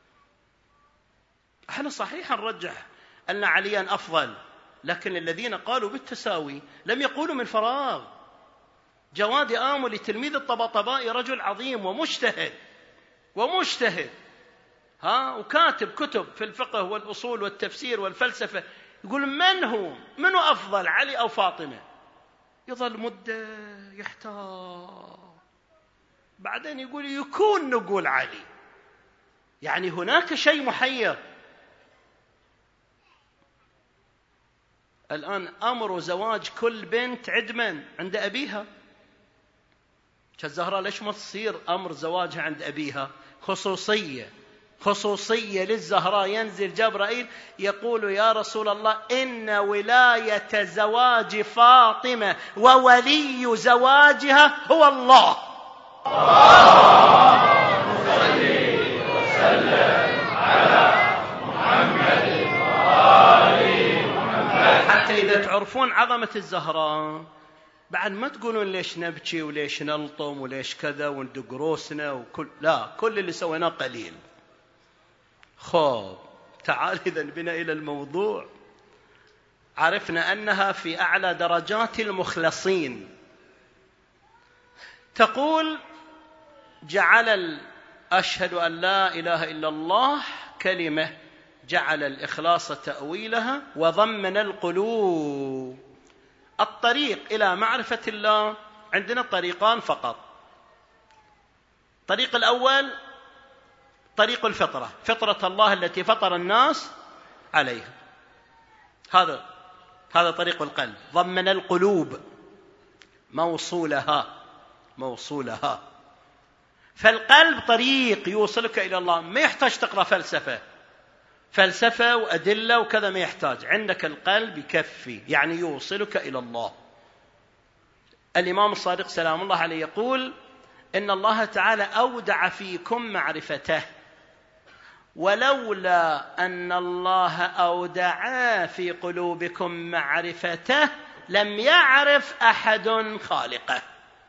احنا صحيح نرجح أن عليا أفضل، لكن الذين قالوا بالتساوي لم يقولوا من فراغ. جواد آملي تلميذ الطباطبائي رجل عظيم ومجتهد وكاتب كتب في الفقه والأصول والتفسير والفلسفة. يقول من هو أفضل، علي أو فاطمة؟ يظل مدة يحتار، بعدين يقول نقول علي. يعني هناك شيء محير. الآن أمر زواج كل بنت عند أبيها. الزهراء ليش ما تصير أمر زواجها عند أبيها؟ خصوصية للزهراء. ينزل جبرائيل يقول: يا رسول الله، إن ولاية زواج فاطمة وولي زواجها هو الله. اللهم صل وسلم على محمد وآل محمد. حتى إذا تعرفون عظمة الزهراء بعد ما تقولون ليش نبكي وليش نلطم وليش كذا وندق روسنا كل اللي سويناه قليل. تعال إذن بنا إلى الموضوع. عرفنا أنها في أعلى درجات المخلصين. تقول: جعل أشهد أن لا إله إلا الله كلمة، جعل الإخلاص تأويلها وضمن القلوب. الطريق إلى معرفة الله عندنا طريقان فقط. الطريق الأول طريق الفطرة، فطرة الله التي فطر الناس عليها، هذا طريق القلب. ضمن القلوب موصولها. فالقلب طريق يوصلك إلى الله، ما يحتاج تقرأ فلسفة وأدلة وكذا، ما يحتاج. عندك القلب يكفي، يعني يوصلك إلى الله. الإمام الصادق سلام الله عليه يقول: إن الله تعالى أودع فيكم معرفته، ولولا أن الله أودع في قلوبكم معرفته لم يعرف أحد خالقه.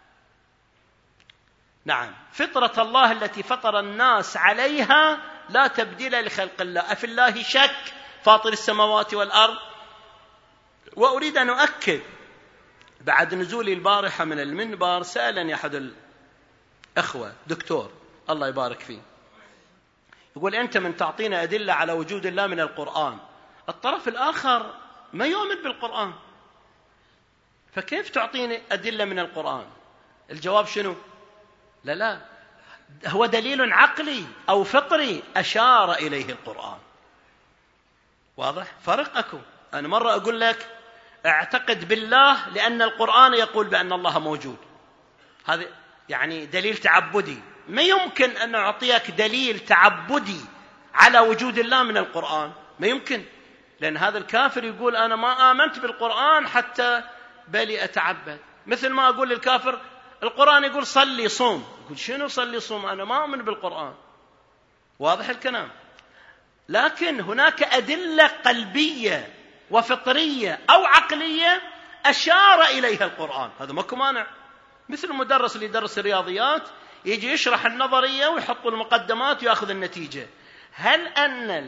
نعم، فطرة الله التي فطر الناس عليها لا تبديل لخلق الله. أفي الله شك فاطر السماوات والأرض. وأريد أن أؤكد، بعد نزولي البارحة من المنبر سألني أحد الأخوة دكتور الله يبارك فيه، يقول: أنت من تعطينا أدلة على وجود الله من القرآن، الطرف الآخر ما يؤمن بالقرآن، فكيف تعطيني أدلة من القرآن؟ الجواب شنو؟ لا، هو دليل عقلي أو فطري أشار إليه القرآن. واضح؟ فرق أكو. أنا مرة أقول لك اعتقد بالله لأن القرآن يقول بأن الله موجود، هذا يعني دليل تعبدي، ما يمكن أن أعطيك دليل تعبدي على وجود الله من القرآن، ما يمكن، لأن هذا الكافر يقول أنا ما آمنت بالقرآن حتى بلي أتعبد. مثل ما أقول للكافر القرآن يقول صلي صوم، يقول شنو صلي صوم، أنا ما أؤمن بالقرآن. واضح الكلام؟ لكن هناك أدلة قلبية وفطرية أو عقلية أشار إليها القرآن، هذا ماكو مانع. مثل المدرس اللي يدرس الرياضيات يجي يشرح النظرية ويحط المقدمات ويأخذ النتيجة. هل أن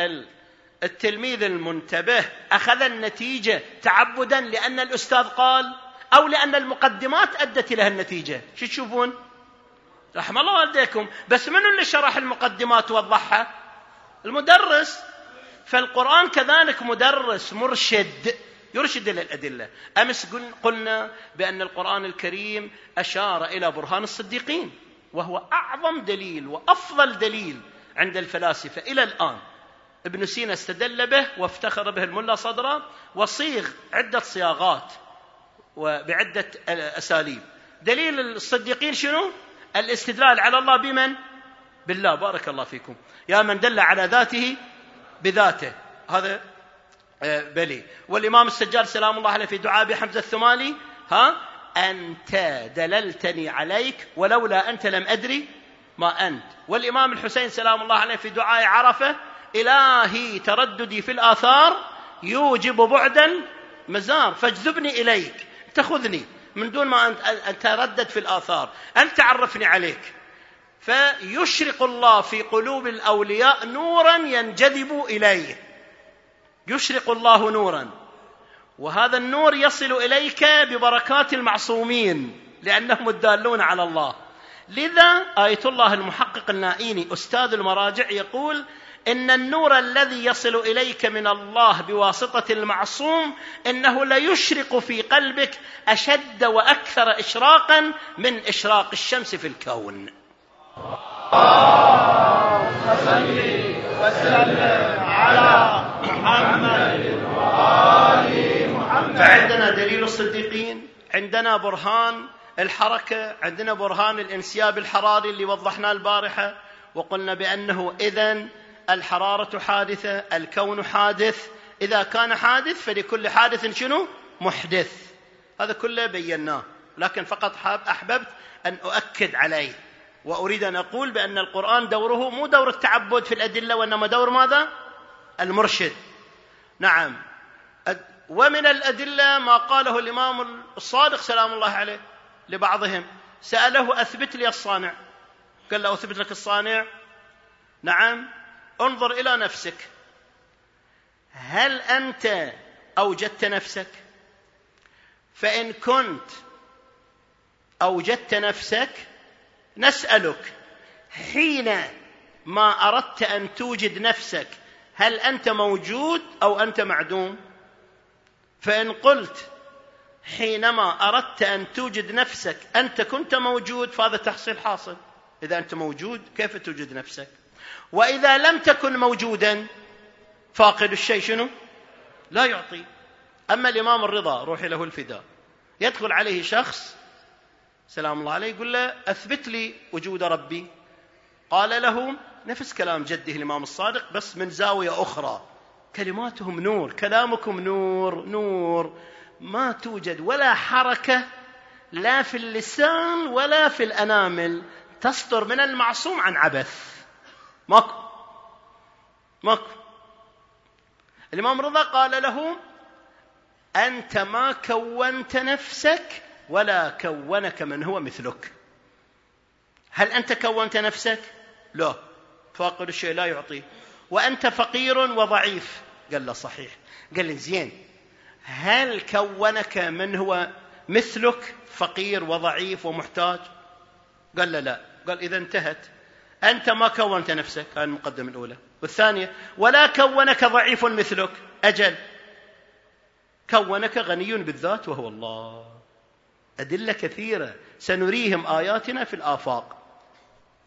التلميذ المنتبه أخذ النتيجة تعبدا لأن الأستاذ قال، أو لأن المقدمات أدت إلى النتيجة؟ شو تشوفون؟ رحم الله والديكم. بس منو اللي شرح المقدمات ووضحها؟ المدرس. فالقرآن كذلك مدرس مرشد يرشد إلى الأدلة. أمس قلنا بأن القرآن الكريم أشار إلى برهان الصديقين، وهو أعظم دليل وأفضل دليل عند الفلاسفة إلى الآن. ابن سينا استدل به وافتخر به الملا صدرا، وصيغ عدة صياغات وبعدة أساليب. دليل الصديقين شنو؟ الاستدلال على الله بمن؟ بالله. بارك الله فيكم. يا من دل على ذاته بذاته، هذا بلي. والإمام السجاد سلام الله عليه في دعاء بحمزة الثمالي أنت دللتني عليك ولولا أنت لم أدري ما أنت. والإمام الحسين سلام الله عليه في دعاء عرفة إلهي ترددي في الآثار يوجب بعدا مزار فاجذبني إليك، تأخذني من دون ما أن أتردد في الآثار، أن تعرفني عليك. فيشرق الله في قلوب الأولياء نورا ينجذب إليه، يشرق الله نورا، وهذا النور يصل إليك ببركات المعصومين لأنهم الدالون على الله. لذا آية الله المحقق النائيني أستاذ المراجع يقول إن النور الذي يصل إليك من الله بواسطة المعصوم إنه ليشرق في قلبك أشد وأكثر إشراقا من إشراق الشمس في الكون. صل وسلم على محمد وآل محمد. فعندنا دليل الصديقين، عندنا برهان الحركة، عندنا برهان الانسياب الحراري اللي وضحناه البارحة، وقلنا بأنه إذن الحرارة حادثة، الكون حادث، إذا كان حادث فلكل حادث شنو؟ محدث. هذا كله بيناه، لكن فقط أحببت أن أؤكد عليه، وأريد أن أقول بأن القرآن دوره مو دور التعبد في الأدلة، وإنما دور ماذا؟ المرشد. نعم. ومن الأدلة ما قاله الإمام الصادق سلام الله عليه لبعضهم، سأله أثبت لي الصانع، قال له أثبت لك الصانع؟ نعم. انظر إلى نفسك، هل أنت أوجدت نفسك؟ فإن كنت أوجدت نفسك نسألك حين ما أردت أن توجد نفسك هل أنت موجود أو أنت معدوم؟ فإن قلت حينما أردت أن توجد نفسك أنت كنت موجود فهذا تحصيل حاصل. إذا أنت موجود كيف توجد نفسك؟ وإذا لم تكن موجودا فاقد الشيء شنو؟ لا يعطي. أما الإمام الرضا روحي له الفداء يدخل عليه شخص سلام الله عليه يقول له أثبت لي وجود ربي، قال له نفس كلام جده الإمام الصادق بس من زاوية أخرى، كلماتهم نور، كلامكم نور، نور ما توجد ولا حركة لا في اللسان ولا في الأنامل تصدر من المعصوم عن عبث، ماكو. الإمام رضا قال له أنت ما كونت نفسك ولا كونك من هو مثلك. هل أنت كونت نفسك؟ لا، فاقد الشيء لا يعطيه. وأنت فقير وضعيف؟ قال له صحيح. قال لي زين، هل كونك من هو مثلك فقير وضعيف ومحتاج؟ قال له لا. قال إذا انتهت، أنت ما كونت نفسك، هذه المقدمة الأولى. والثانية ولا كونك ضعيف مثلك، أجل كونك غني بالذات وهو الله. أدلة كثيرة سنريهم آياتنا في الآفاق.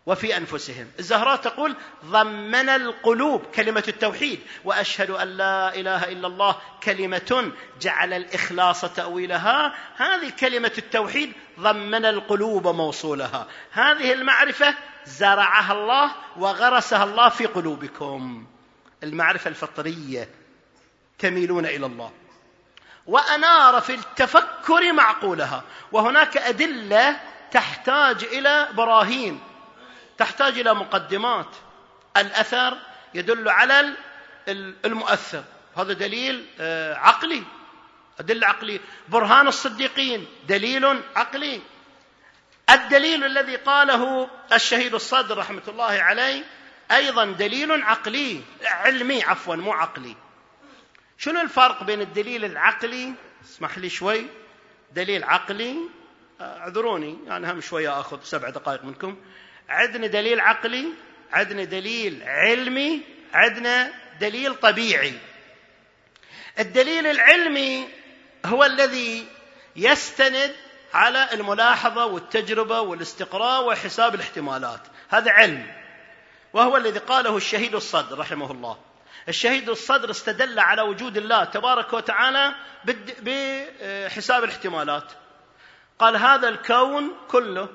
وفي أنفسهم. الزهراء تقول ضمن القلوب كلمة التوحيد، وأشهد أن لا إله إلا الله كلمة جعل الإخلاص تأويلها. هذه كلمة التوحيد ضمن القلوب موصولها. هذه المعرفة زرعها الله وغرسها الله في قلوبكم، المعرفة الفطرية، تميلون إلى الله، وأنار في التفكر معقولها. وهناك أدلة تحتاج إلى براهين، تحتاج إلى مقدمات. الأثر يدل على المؤثر، هذا دليل عقلي، أدلة عقلية. برهان الصديقين دليل عقلي. الدليل الذي قاله الشهيد الصدر رحمة الله عليه أيضا دليل عقلي، علمي عفوا مو عقلي. شنو الفرق بين الدليل العقلي؟ اسمح لي شوي. دليل عقلي، اعذروني يعني هم شوية أخذ 7 دقائق منكم. عندنا دليل عقلي، عندنا دليل علمي، عندنا دليل طبيعي. الدليل العلمي هو الذي يستند على الملاحظة والتجربة والاستقراء وحساب الاحتمالات، هذا علم، وهو الذي قاله الشهيد الصدر رحمه الله. الشهيد الصدر استدل على وجود الله تبارك وتعالى بحساب الاحتمالات. قال هذا الكون كله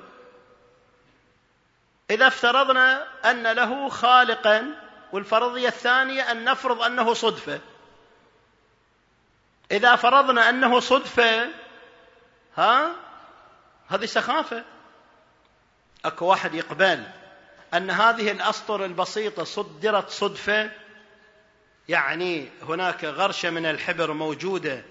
إذا افترضنا أن له خالقا، والفرضية الثانية أن نفرض أنه صدفة. إذا فرضنا أنه صدفة هذه سخافة. أكو واحد يقبل أن هذه الأسطر البسيطة صدرت صدفة، يعني هناك غرشة من الحبر موجودة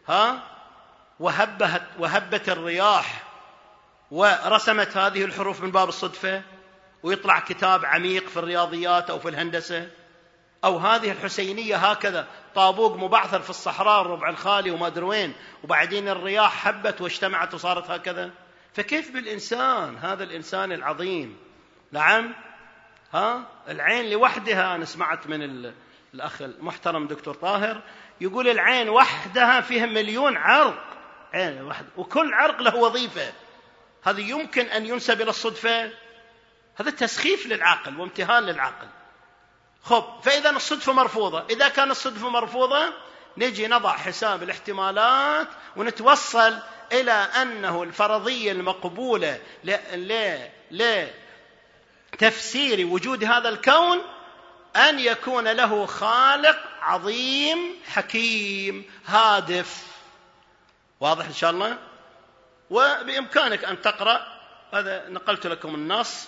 وهبت الرياح ورسمت هذه الحروف من باب الصدفة، ويطلع كتاب عميق في الرياضيات أو في الهندسة. أو هذه الحسينية هكذا طابوق مبعثر في الصحراء الربع الخالي وما أدري وين، وبعدين الرياح حبت واجتمعت وصارت هكذا. فكيف بالإنسان هذا الإنسان العظيم؟ نعم، العين لوحدها. أنا سمعت من الأخ المحترم دكتور طاهر يقول العين وحدها فيها 1,000,000 عرق، عين واحدة، وكل عرق له وظيفة. هذا يمكن أن ينسب إلى الصدفة؟ هذا تسخيف للعقل وامتهان للعقل. فإذا الصدفة مرفوضة. إذا كان الصدفة مرفوضة نجي نضع حساب الاحتمالات ونتوصل إلى أنه الفرضية المقبولة لتفسير وجود هذا الكون أن يكون له خالق عظيم حكيم هادف. واضح إن شاء الله؟ وبإمكانك أن تقرأ، هذا نقلت لكم النص.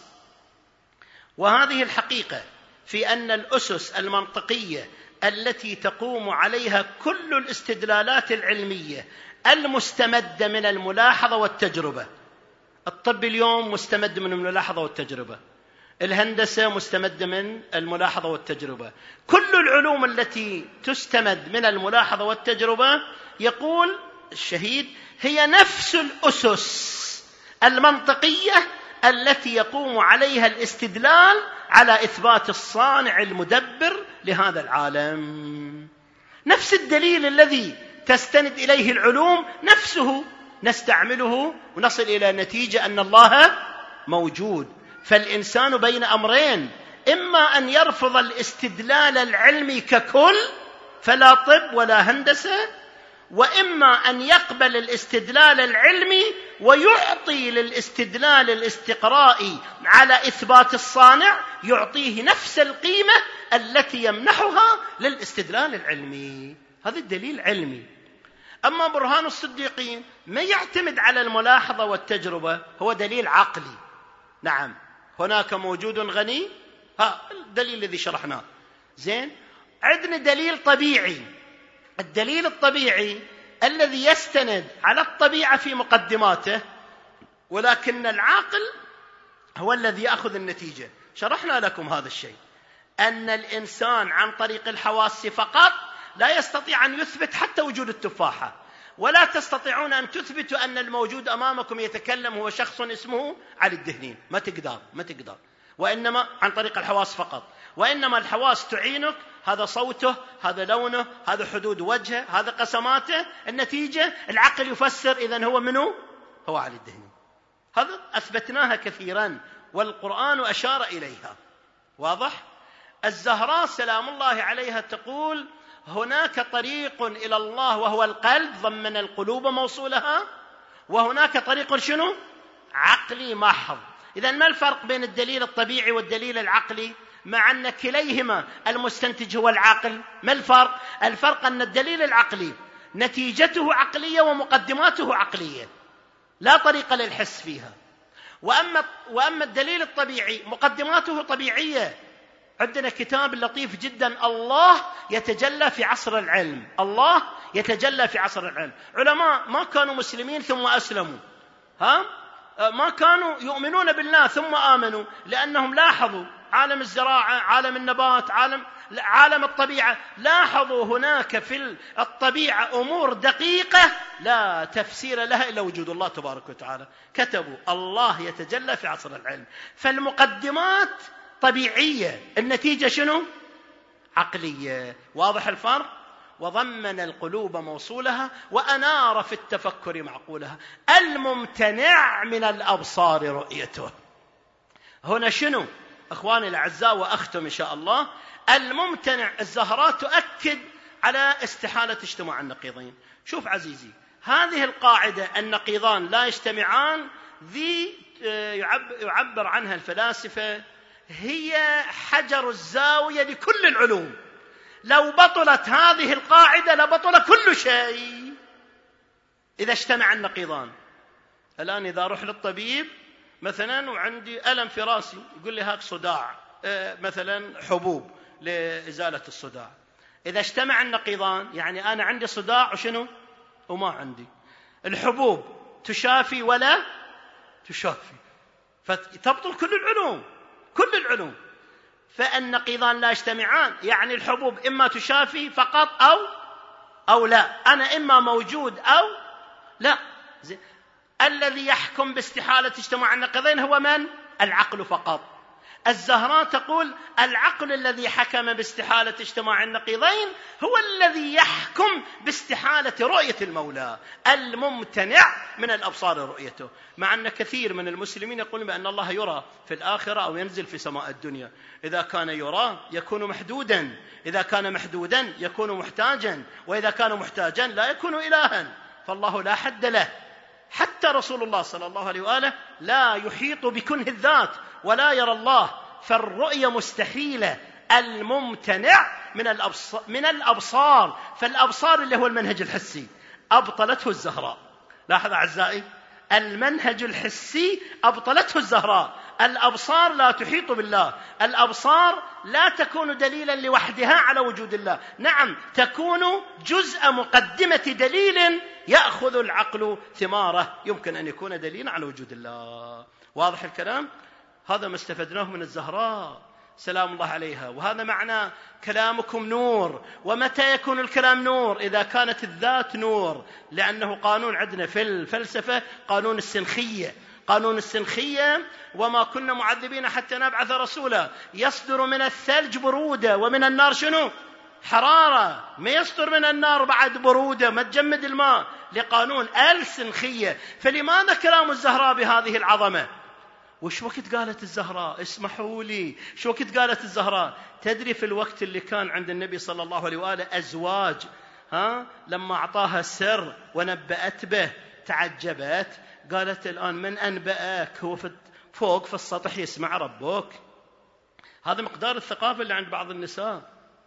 وهذه الحقيقة في أن الأسس المنطقية التي تقوم عليها كل الاستدلالات العلمية المستمدة من الملاحظة والتجربة. الطب اليوم مستمد من الملاحظة والتجربة، الهندسة مستمدة من الملاحظة والتجربة، كل العلوم التي تستمد من الملاحظة والتجربة يقول الشهيد هي نفس الأسس المنطقية التي يقوم عليها الاستدلال على إثبات الصانع المدبر لهذا العالم. نفس الدليل الذي تستند إليه العلوم نفسه نستعمله ونصل إلى نتيجة أن الله موجود. فالإنسان بين أمرين، إما أن يرفض الاستدلال العلمي ككل فلا طب ولا هندسة، وإما أن يقبل الاستدلال العلمي ويعطي للاستدلال الاستقرائي على إثبات الصانع، يعطيه نفس القيمة التي يمنحها للاستدلال العلمي. هذا الدليل علمي. أما برهان الصديقين ما يعتمد على الملاحظة والتجربة، هو دليل عقلي. نعم، هناك موجود غني، الدليل الذي شرحناه. زين، عندنا دليل طبيعي. الدليل الطبيعي الذي يستند على الطبيعة في مقدماته، ولكن العاقل هو الذي يأخذ النتيجة. شرحنا لكم هذا الشيء، أن الإنسان عن طريق الحواس فقط لا يستطيع أن يثبت حتى وجود التفاحة، ولا تستطيعون أن تثبتوا أن الموجود أمامكم يتكلم هو شخص اسمه علي الدهنين. ما تقدر، وإنما عن طريق الحواس فقط. وإنما الحواس تعينك، هذا صوته، هذا لونه، هذا حدود وجهه، هذا قسماته. النتيجة العقل يفسر إذن هو منه؟ هو علي الدهنين. هذا أثبتناها كثيرا والقرآن أشار إليها. واضح؟ الزهراء سلام الله عليها تقول هناك طريق إلى الله وهو القلب، ضمن القلوب موصولها، وهناك طريق شنو؟ عقلي محض. إذن ما الفرق بين الدليل الطبيعي والدليل العقلي؟ مع أن كليهما المستنتج هو العقل. ما الفرق؟ الفرق أن الدليل العقلي نتيجته عقلية ومقدماته عقلية، لا طريقة للحس فيها. وأما الدليل الطبيعي مقدماته طبيعية. عندنا كتاب لطيف جدا، الله يتجلى في عصر العلم. الله يتجلى في عصر العلم. علماء ما كانوا مسلمين ثم أسلموا، ما كانوا يؤمنون بالله ثم آمنوا، لأنهم لاحظوا عالم الزراعة، عالم النبات، عالم الطبيعة، لاحظوا هناك في الطبيعة أمور دقيقة لا تفسير لها إلا وجود الله تبارك وتعالى. كتبوا الله يتجلى في عصر العلم. فالمقدمات طبيعية، النتيجة شنو؟ عقلية. واضح الفرق؟ وضمن القلوب موصولها وأنار في التفكر معقولها. الممتنع من الأبصار رؤيته. هنا شنو أخواني الأعزاء؟ وأختم إن شاء الله. الممتنع، الزهراء تؤكد على استحالة اجتماع النقيضين. شوف عزيزي، هذه القاعدة النقيضان لا يجتمعان، ذي يعبر عنها الفلاسفة هي حجر الزاوية لكل العلوم. لو بطلت هذه القاعدة لبطل كل شيء. إذا اجتمع النقيضان، الآن إذا أروح للطبيب مثلا وعندي ألم في راسي، يقول لي هاك صداع، مثلا حبوب لإزالة الصداع. إذا اجتمع النقيضان، يعني أنا عندي صداع وشنو وما عندي، الحبوب تشافي ولا تشافي، فتبطل كل العلوم، كل العلوم. فالنقيضان لا يجتمعان، يعني الحبوب إما تشافي فقط أو لا، أنا إما موجود أو لا. الذي يحكم باستحالة اجتماع النقيضين هو من؟ العقل فقط. الزهراء تقول العقل الذي حكم باستحالة اجتماع النقيضين هو الذي يحكم باستحالة رؤية المولى الممتنع من الأبصار رؤيته. مع أن كثير من المسلمين يقولون بأن الله يرى في الآخرة أو ينزل في سماء الدنيا. إذا كان يرى يكون محدودا، إذا كان محدودا يكون محتاجا، وإذا كان محتاجا لا يكون إلها، فالله لا حد له. حتى رسول الله صلى الله عليه وآله لا يحيط بكنه الذات ولا يرى الله، فالرؤية مستحيلة. الممتنع من الأبصار، فالأبصار اللي هو المنهج الحسي أبطلته الزهراء. لاحظ أعزائي، المنهج الحسي أبطلته الزهراء. الأبصار لا تحيط بالله، الأبصار لا تكون دليلا لوحدها على وجود الله، نعم تكون جزء مقدمة دليل يأخذ العقل ثماره، يمكن أن يكون دليلا على وجود الله. واضح الكلام؟ هذا ما استفدناه من الزهراء سلام الله عليها. وهذا معنى كلامكم نور. ومتى يكون الكلام نور؟ إذا كانت الذات نور، لأنه قانون عندنا في الفلسفة قانون السنخية. قانون السنخية: وما كنا معذبين حتى نبعث رسولا. يصدر من الثلج برودة ومن النار شنو؟ حرارة. ما يصدر من النار بعد برودة، ما تجمد الماء، لقانون السنخية. فلماذا كلام الزهراء بهذه العظمة؟ وش وقت قالت الزهراء؟ اسمحوا لي، شو وقت قالت الزهراء؟ تدري في الوقت اللي كان عند النبي صلى الله عليه وآله أزواج، لما أعطاها السر ونبأت به تعجبت، قالت الآن من أنبأك؟ هو فوق في السطح يسمع ربك. هذا مقدار الثقافة اللي عند بعض النساء.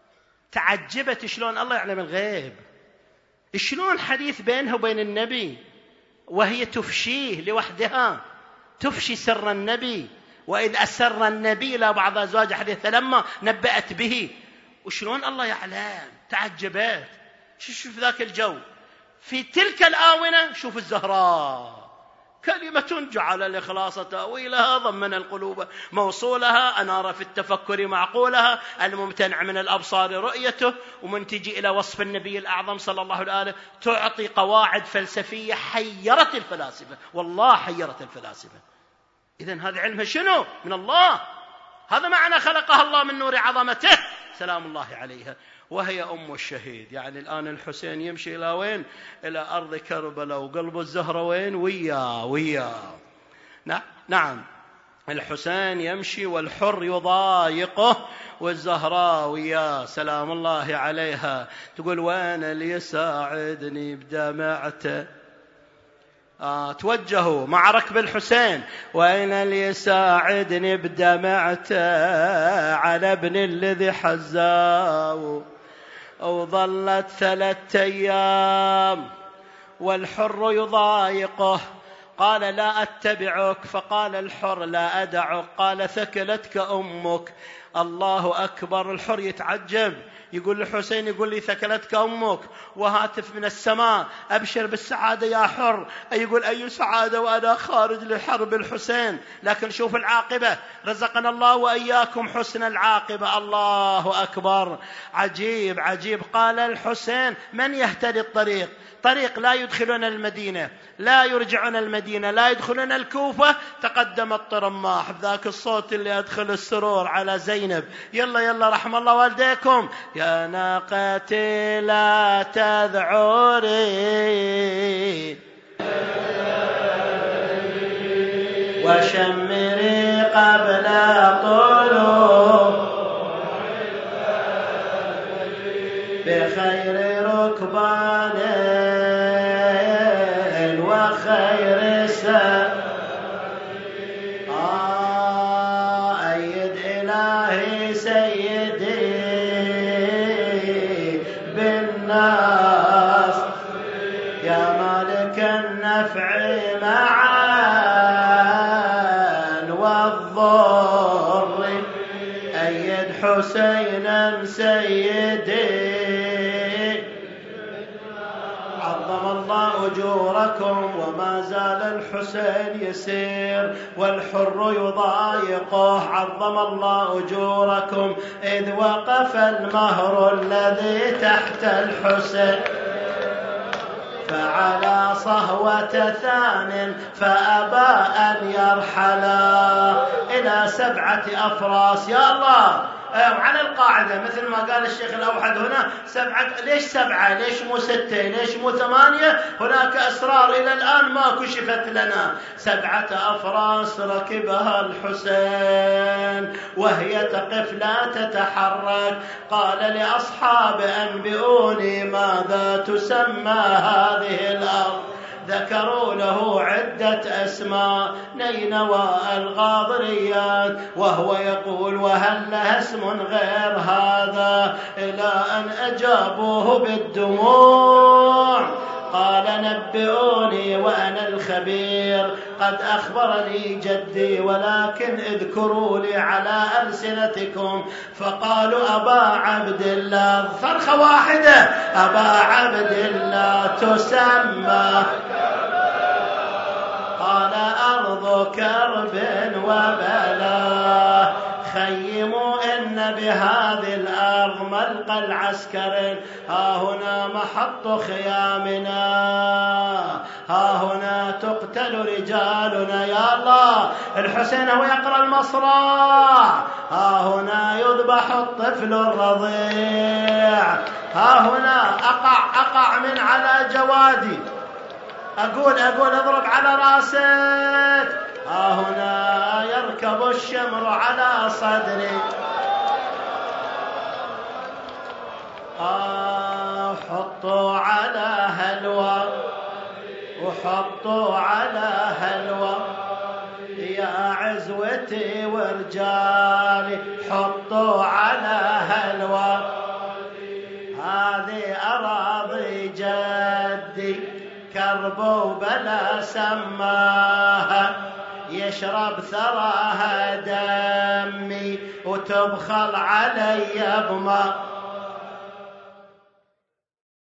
تعجبت شلون الله يعلم الغيب، شلون حديث بينها وبين النبي وهي تفشيه لوحدها، تفشي سر النبي. وإذ أسر النبي إلى بعض أزواجه حديث لما نبأت به، وشلون الله يعلم. تعجبت. شوف ذاك الجو في تلك الآونة. شوف الزهراء: كلمة جعل الإخلاص تأويلها، ضمن القلوب موصولها، أنار في التفكر معقولها، الممتنع من الأبصار رؤيته. ومن تجي إلى وصف النبي الأعظم صلى الله عليه وآله تعطي قواعد فلسفية حيرت الفلاسفة، والله حيرت الفلاسفة. إذن هذا علمها شنو؟ من الله. هذا معنى خلقها الله من نور عظمته سلام الله عليها. وهي أم الشهيد. يعني الآن الحسين يمشي إلى وين؟ إلى أرض كربلاء، وقلب الزهرة وين؟ ويا نعم. الحسين يمشي والحر يضايقه، والزهراء ويا سلام الله عليها تقول وين اللي يساعدني بدمعته. توجهوا مع ركب الحسين، وين اللي يساعدني بدمعته على ابن الذي حزاه. وظلت 3 أيام والحر يضايقه، قال لا أتبعك، فقال الحر لا أدعك، قال ثكلتك أمك. الله أكبر. الحر يتعجب، يقول الحسين يقول لي ثكلتك أمك، وهاتف من السماء أبشر بالسعادة يا حر. يقول أي سعادة وأنا خارج لحرب الحسين. لكن شوف العاقبة، رزقنا الله وإياكم حسن العاقبة. الله أكبر. عجيب عجيب. قال الحسين من يهتدي الطريق؟ طريق لا يدخلون المدينة، لا يرجعون المدينة، لا يدخلون الكوفة. تقدم الطرماح بذاك الصوت اللي أدخل السرور على زينب، يلا يلا رحم الله والديكم، يا ناقتي لا تذعري وشمري قبل طلوع بخير ركبان وخير سر. أيد إلهي سيدي بالناس، يا مالك النفع معا والضر، أيد حسينا سيدي. عظم الله أجوركم. وما زال الحسين يسير والحر يضايقه. عظم الله أجوركم. إذ وقف المهر الذي تحت الحسين فعلى صهوة ثان فأبى أن يرحلا إلى 7 أفراس. يا الله، على القاعدة مثل ما قال الشيخ الأوحد هنا 7. ليش 7؟ ليش مو 6؟ ليش مو 8؟ هناك أسرار إلى الآن ما كشفت لنا. 7 أفراس ركبها الحسين وهي تقف لا تتحرك. قال لأصحاب أنبئوني ماذا تسمى هذه الأرض. ذكروا له عدة أسماء، نينوى، الغاضريات، وهو يقول وهل لها اسم غير هذا، إلى أن أجابوه بالدموع. قال نبئوني وأنا الخبير، قد أخبرني جدي، ولكن اذكروا لي على ألسنتكم. فقالوا أبا عبد الله، صرخة واحدة، أبا عبد الله تسمى. قال أرض كرب وبلاء، خيموا إن بهذه الأرض ملقى العسكر، ها هنا محط خيامنا، ها هنا تقتل رجالنا. يا الله، الحسين هو يقرأ المصرع. ها هنا يذبح الطفل الرضيع، ها هنا أقع من على جوادي، أقول اضرب على راسك. ها هنا يركب الشمر على صدري. حطوا على هلوى وحطوا على هلوى، يا عزوتي ورجالي حطوا على هلوى. هذه أراضي جدي كرب وبلا سماها، يشرب ثراها دمي وتبخل علي بما.